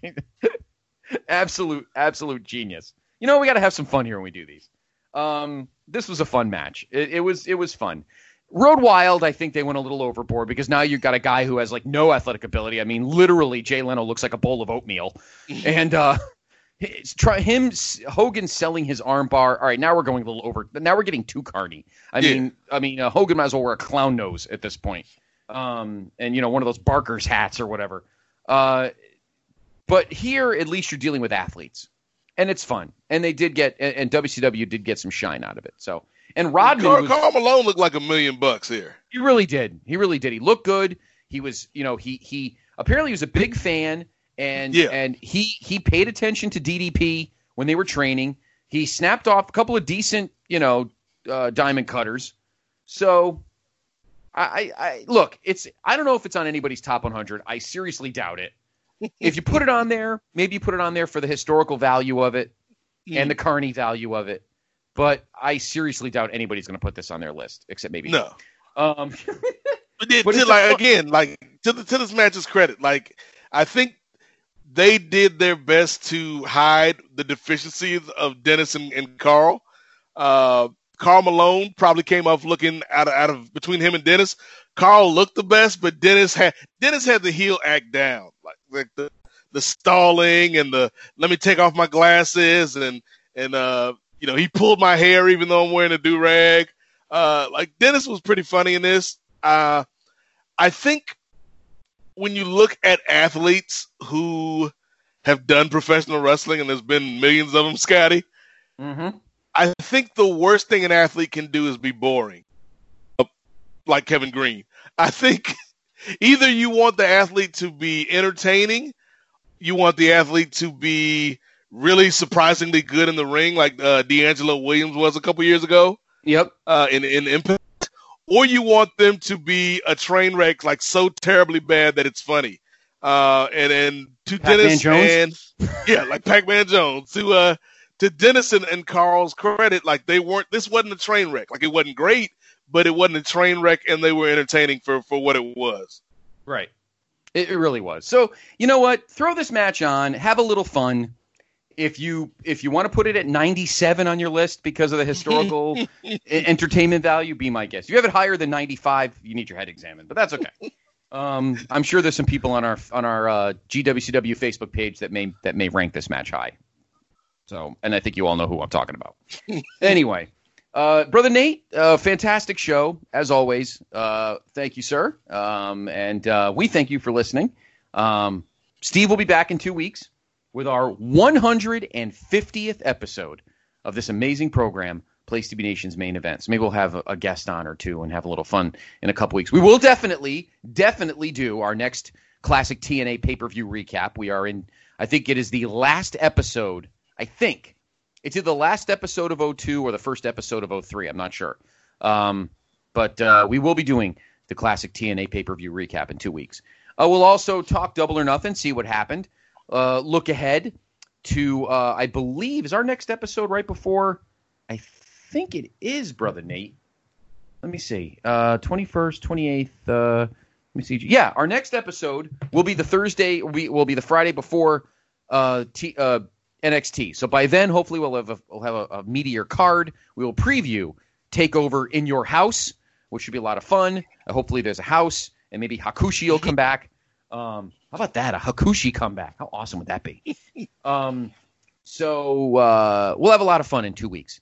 absolute absolute genius. You know we got to have some fun here when we do these. Um, this was a fun match. It, it was it was fun. Road Wild, I think they went a little overboard because now you've got a guy who has like no athletic ability. I mean, literally, Jay Leno looks like a bowl of oatmeal, and uh, it's try him Hogan selling his armbar. All right, now we're going a little over. Now we're getting too carny. I Yeah. mean, I mean, uh, Hogan might as well wear a clown nose at this point, um, and you know, one of those Barker's hats or whatever. Uh, but here, at least you're dealing with athletes, and it's fun. And they did get, and, and W C W did get some shine out of it. So. And Rodman Carl, was, Carl Malone looked like a million bucks here. He really did. He really did. He looked good. He was, you know, he he apparently he was a big fan, and Yeah. and he he paid attention to D D P when they were training. He snapped off a couple of decent, you know, uh, diamond cutters. So, I, I, I look. It's I don't know if it's on anybody's top one hundred. I seriously doubt it. If you put it on there, maybe you put it on there for the historical value of it and the carny value of it. But I seriously doubt anybody's going to put this on their list, except maybe No. Um, But, it, But to, it's like a- again, like to the to this match's credit, like I think they did their best to hide the deficiencies of Dennis and, and Carl. Uh, Carl Malone probably came off looking out of, out of between him and Dennis. Carl looked the best, but Dennis had Dennis had the heel act down, like, like the the stalling and the let me take off my glasses and and uh. You know, he pulled my hair even though I'm wearing a do-rag. Uh, like, Dennis was pretty funny in this. Uh, I think when you look at athletes who have done professional wrestling, and there's been millions of them, Scotty, mm-hmm. I think the worst thing an athlete can do is be boring, like Kevin Green. I think either you want the athlete to be entertaining, you want the athlete to be really surprisingly good in the ring, like uh, D'Angelo Williams was a couple years ago. Yep. Uh, in in Impact, or you want them to be a train wreck, like so terribly bad that it's funny. Uh, and and to Pac-Man Dennis Jones? and yeah, like Pac-Man Jones. To uh, to Dennis and, and Carl's credit, like they weren't. This wasn't a train wreck. Like it wasn't great, but it wasn't a train wreck, and they were entertaining for for what it was. Right. It, it really was. So you know what? Throw this match on. Have a little fun. If you if you want to put it at ninety-seven on your list because of the historical e- entertainment value, be my guest. If you have it higher than ninety-five, you need your head examined, but that's okay. Um, I'm sure there's some people on our on our uh, G W C W Facebook page that may that may rank this match high. So, and I think you all know who I'm talking about. Anyway, uh, Brother Nate, uh, fantastic show as always. Uh, thank you, sir, um, and uh, we thank you for listening. Um, Steve will be back in two weeks. With our one hundred fiftieth episode of this amazing program, Place to Be Nation's main events. Maybe we'll have a, a guest on or two and have a little fun in a couple weeks. We will definitely, definitely do our next Classic T N A pay-per-view recap. We are in, I think it is the last episode, I think. It's either the last episode of oh two or the first episode of oh three. I'm not sure. Um, but uh, we will be doing the Classic T N A pay-per-view recap in two weeks. Uh, we'll also talk Double or Nothing, see what happened. Uh, look ahead to, uh, I believe, is our next episode right before, I think it is, Brother Nate. Let me see. Uh, twenty-first, twenty-eighth, uh, let me see. Yeah, our next episode will be the Thursday, we will be the Friday before uh, T, uh, N X T. So by then, hopefully we'll have a, we'll have a, a meteor card. We will preview TakeOver in Your House, which should be a lot of fun. Uh, hopefully there's a house, and maybe Hakushi will come back. Um, how about that? A Hakushi comeback. How awesome would that be? um, so uh, we'll have a lot of fun in two weeks.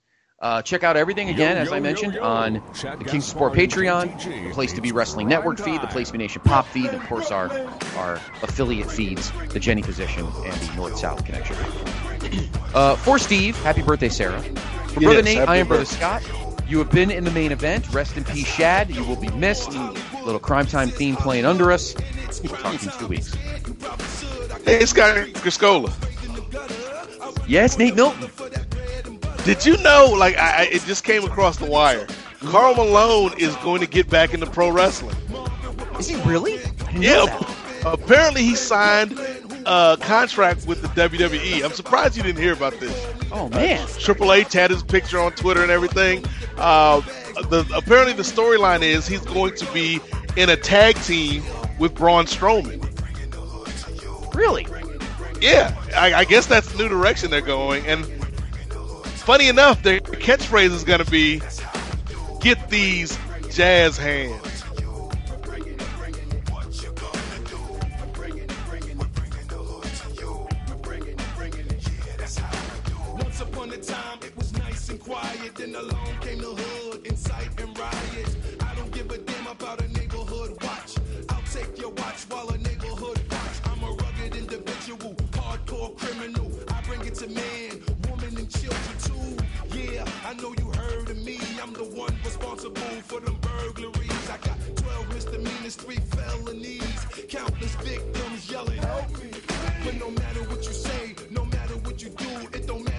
Uh, check out everything again, as I mentioned, on the King Sport Patreon, the Place to Be Wrestling Network feed, the Place to Be Nation Pop feed, and of course our our affiliate feeds, the Jenny Position and the North South Connection. Uh, for Steve, happy birthday, Sarah. For Brother Yes, Nate, happy I am Brother birthday. Scott. You have been in the main event. Rest in peace, Shad. You will be missed. Little Crime Time theme playing under us. We'll talk to you in two weeks. Hey, Scott Criscola. Yes, Nate Milton. Did you know, like, I, I- it just came across the wire, Karl Malone is going to get back into pro wrestling. Is he really? I didn't Yeah, know that. ap- apparently he signed a contract with the W W E. I'm surprised you didn't hear about this. Oh, man. Triple H had his picture on Twitter and everything. Uh, the, apparently the storyline is he's going to be in a tag team with Braun Strowman. Really? Yeah, I, I guess that's the new direction they're going. And funny enough, their catchphrase is going to be, "Get these jazz hands." Once upon a time, it was nice and quiet. Then along came the hood, incite and riots. I don't give a damn about a neighborhood watch. I'll take your watch while a neighborhood watch. I'm a rugged individual, hardcore criminal. I bring it to man, woman, and children too. Yeah, I know you heard of me. I'm the one responsible for them burglaries. I got twelve misdemeanors, three felonies, countless victims yelling, help me. But no matter what you say, no matter what you do, it don't matter.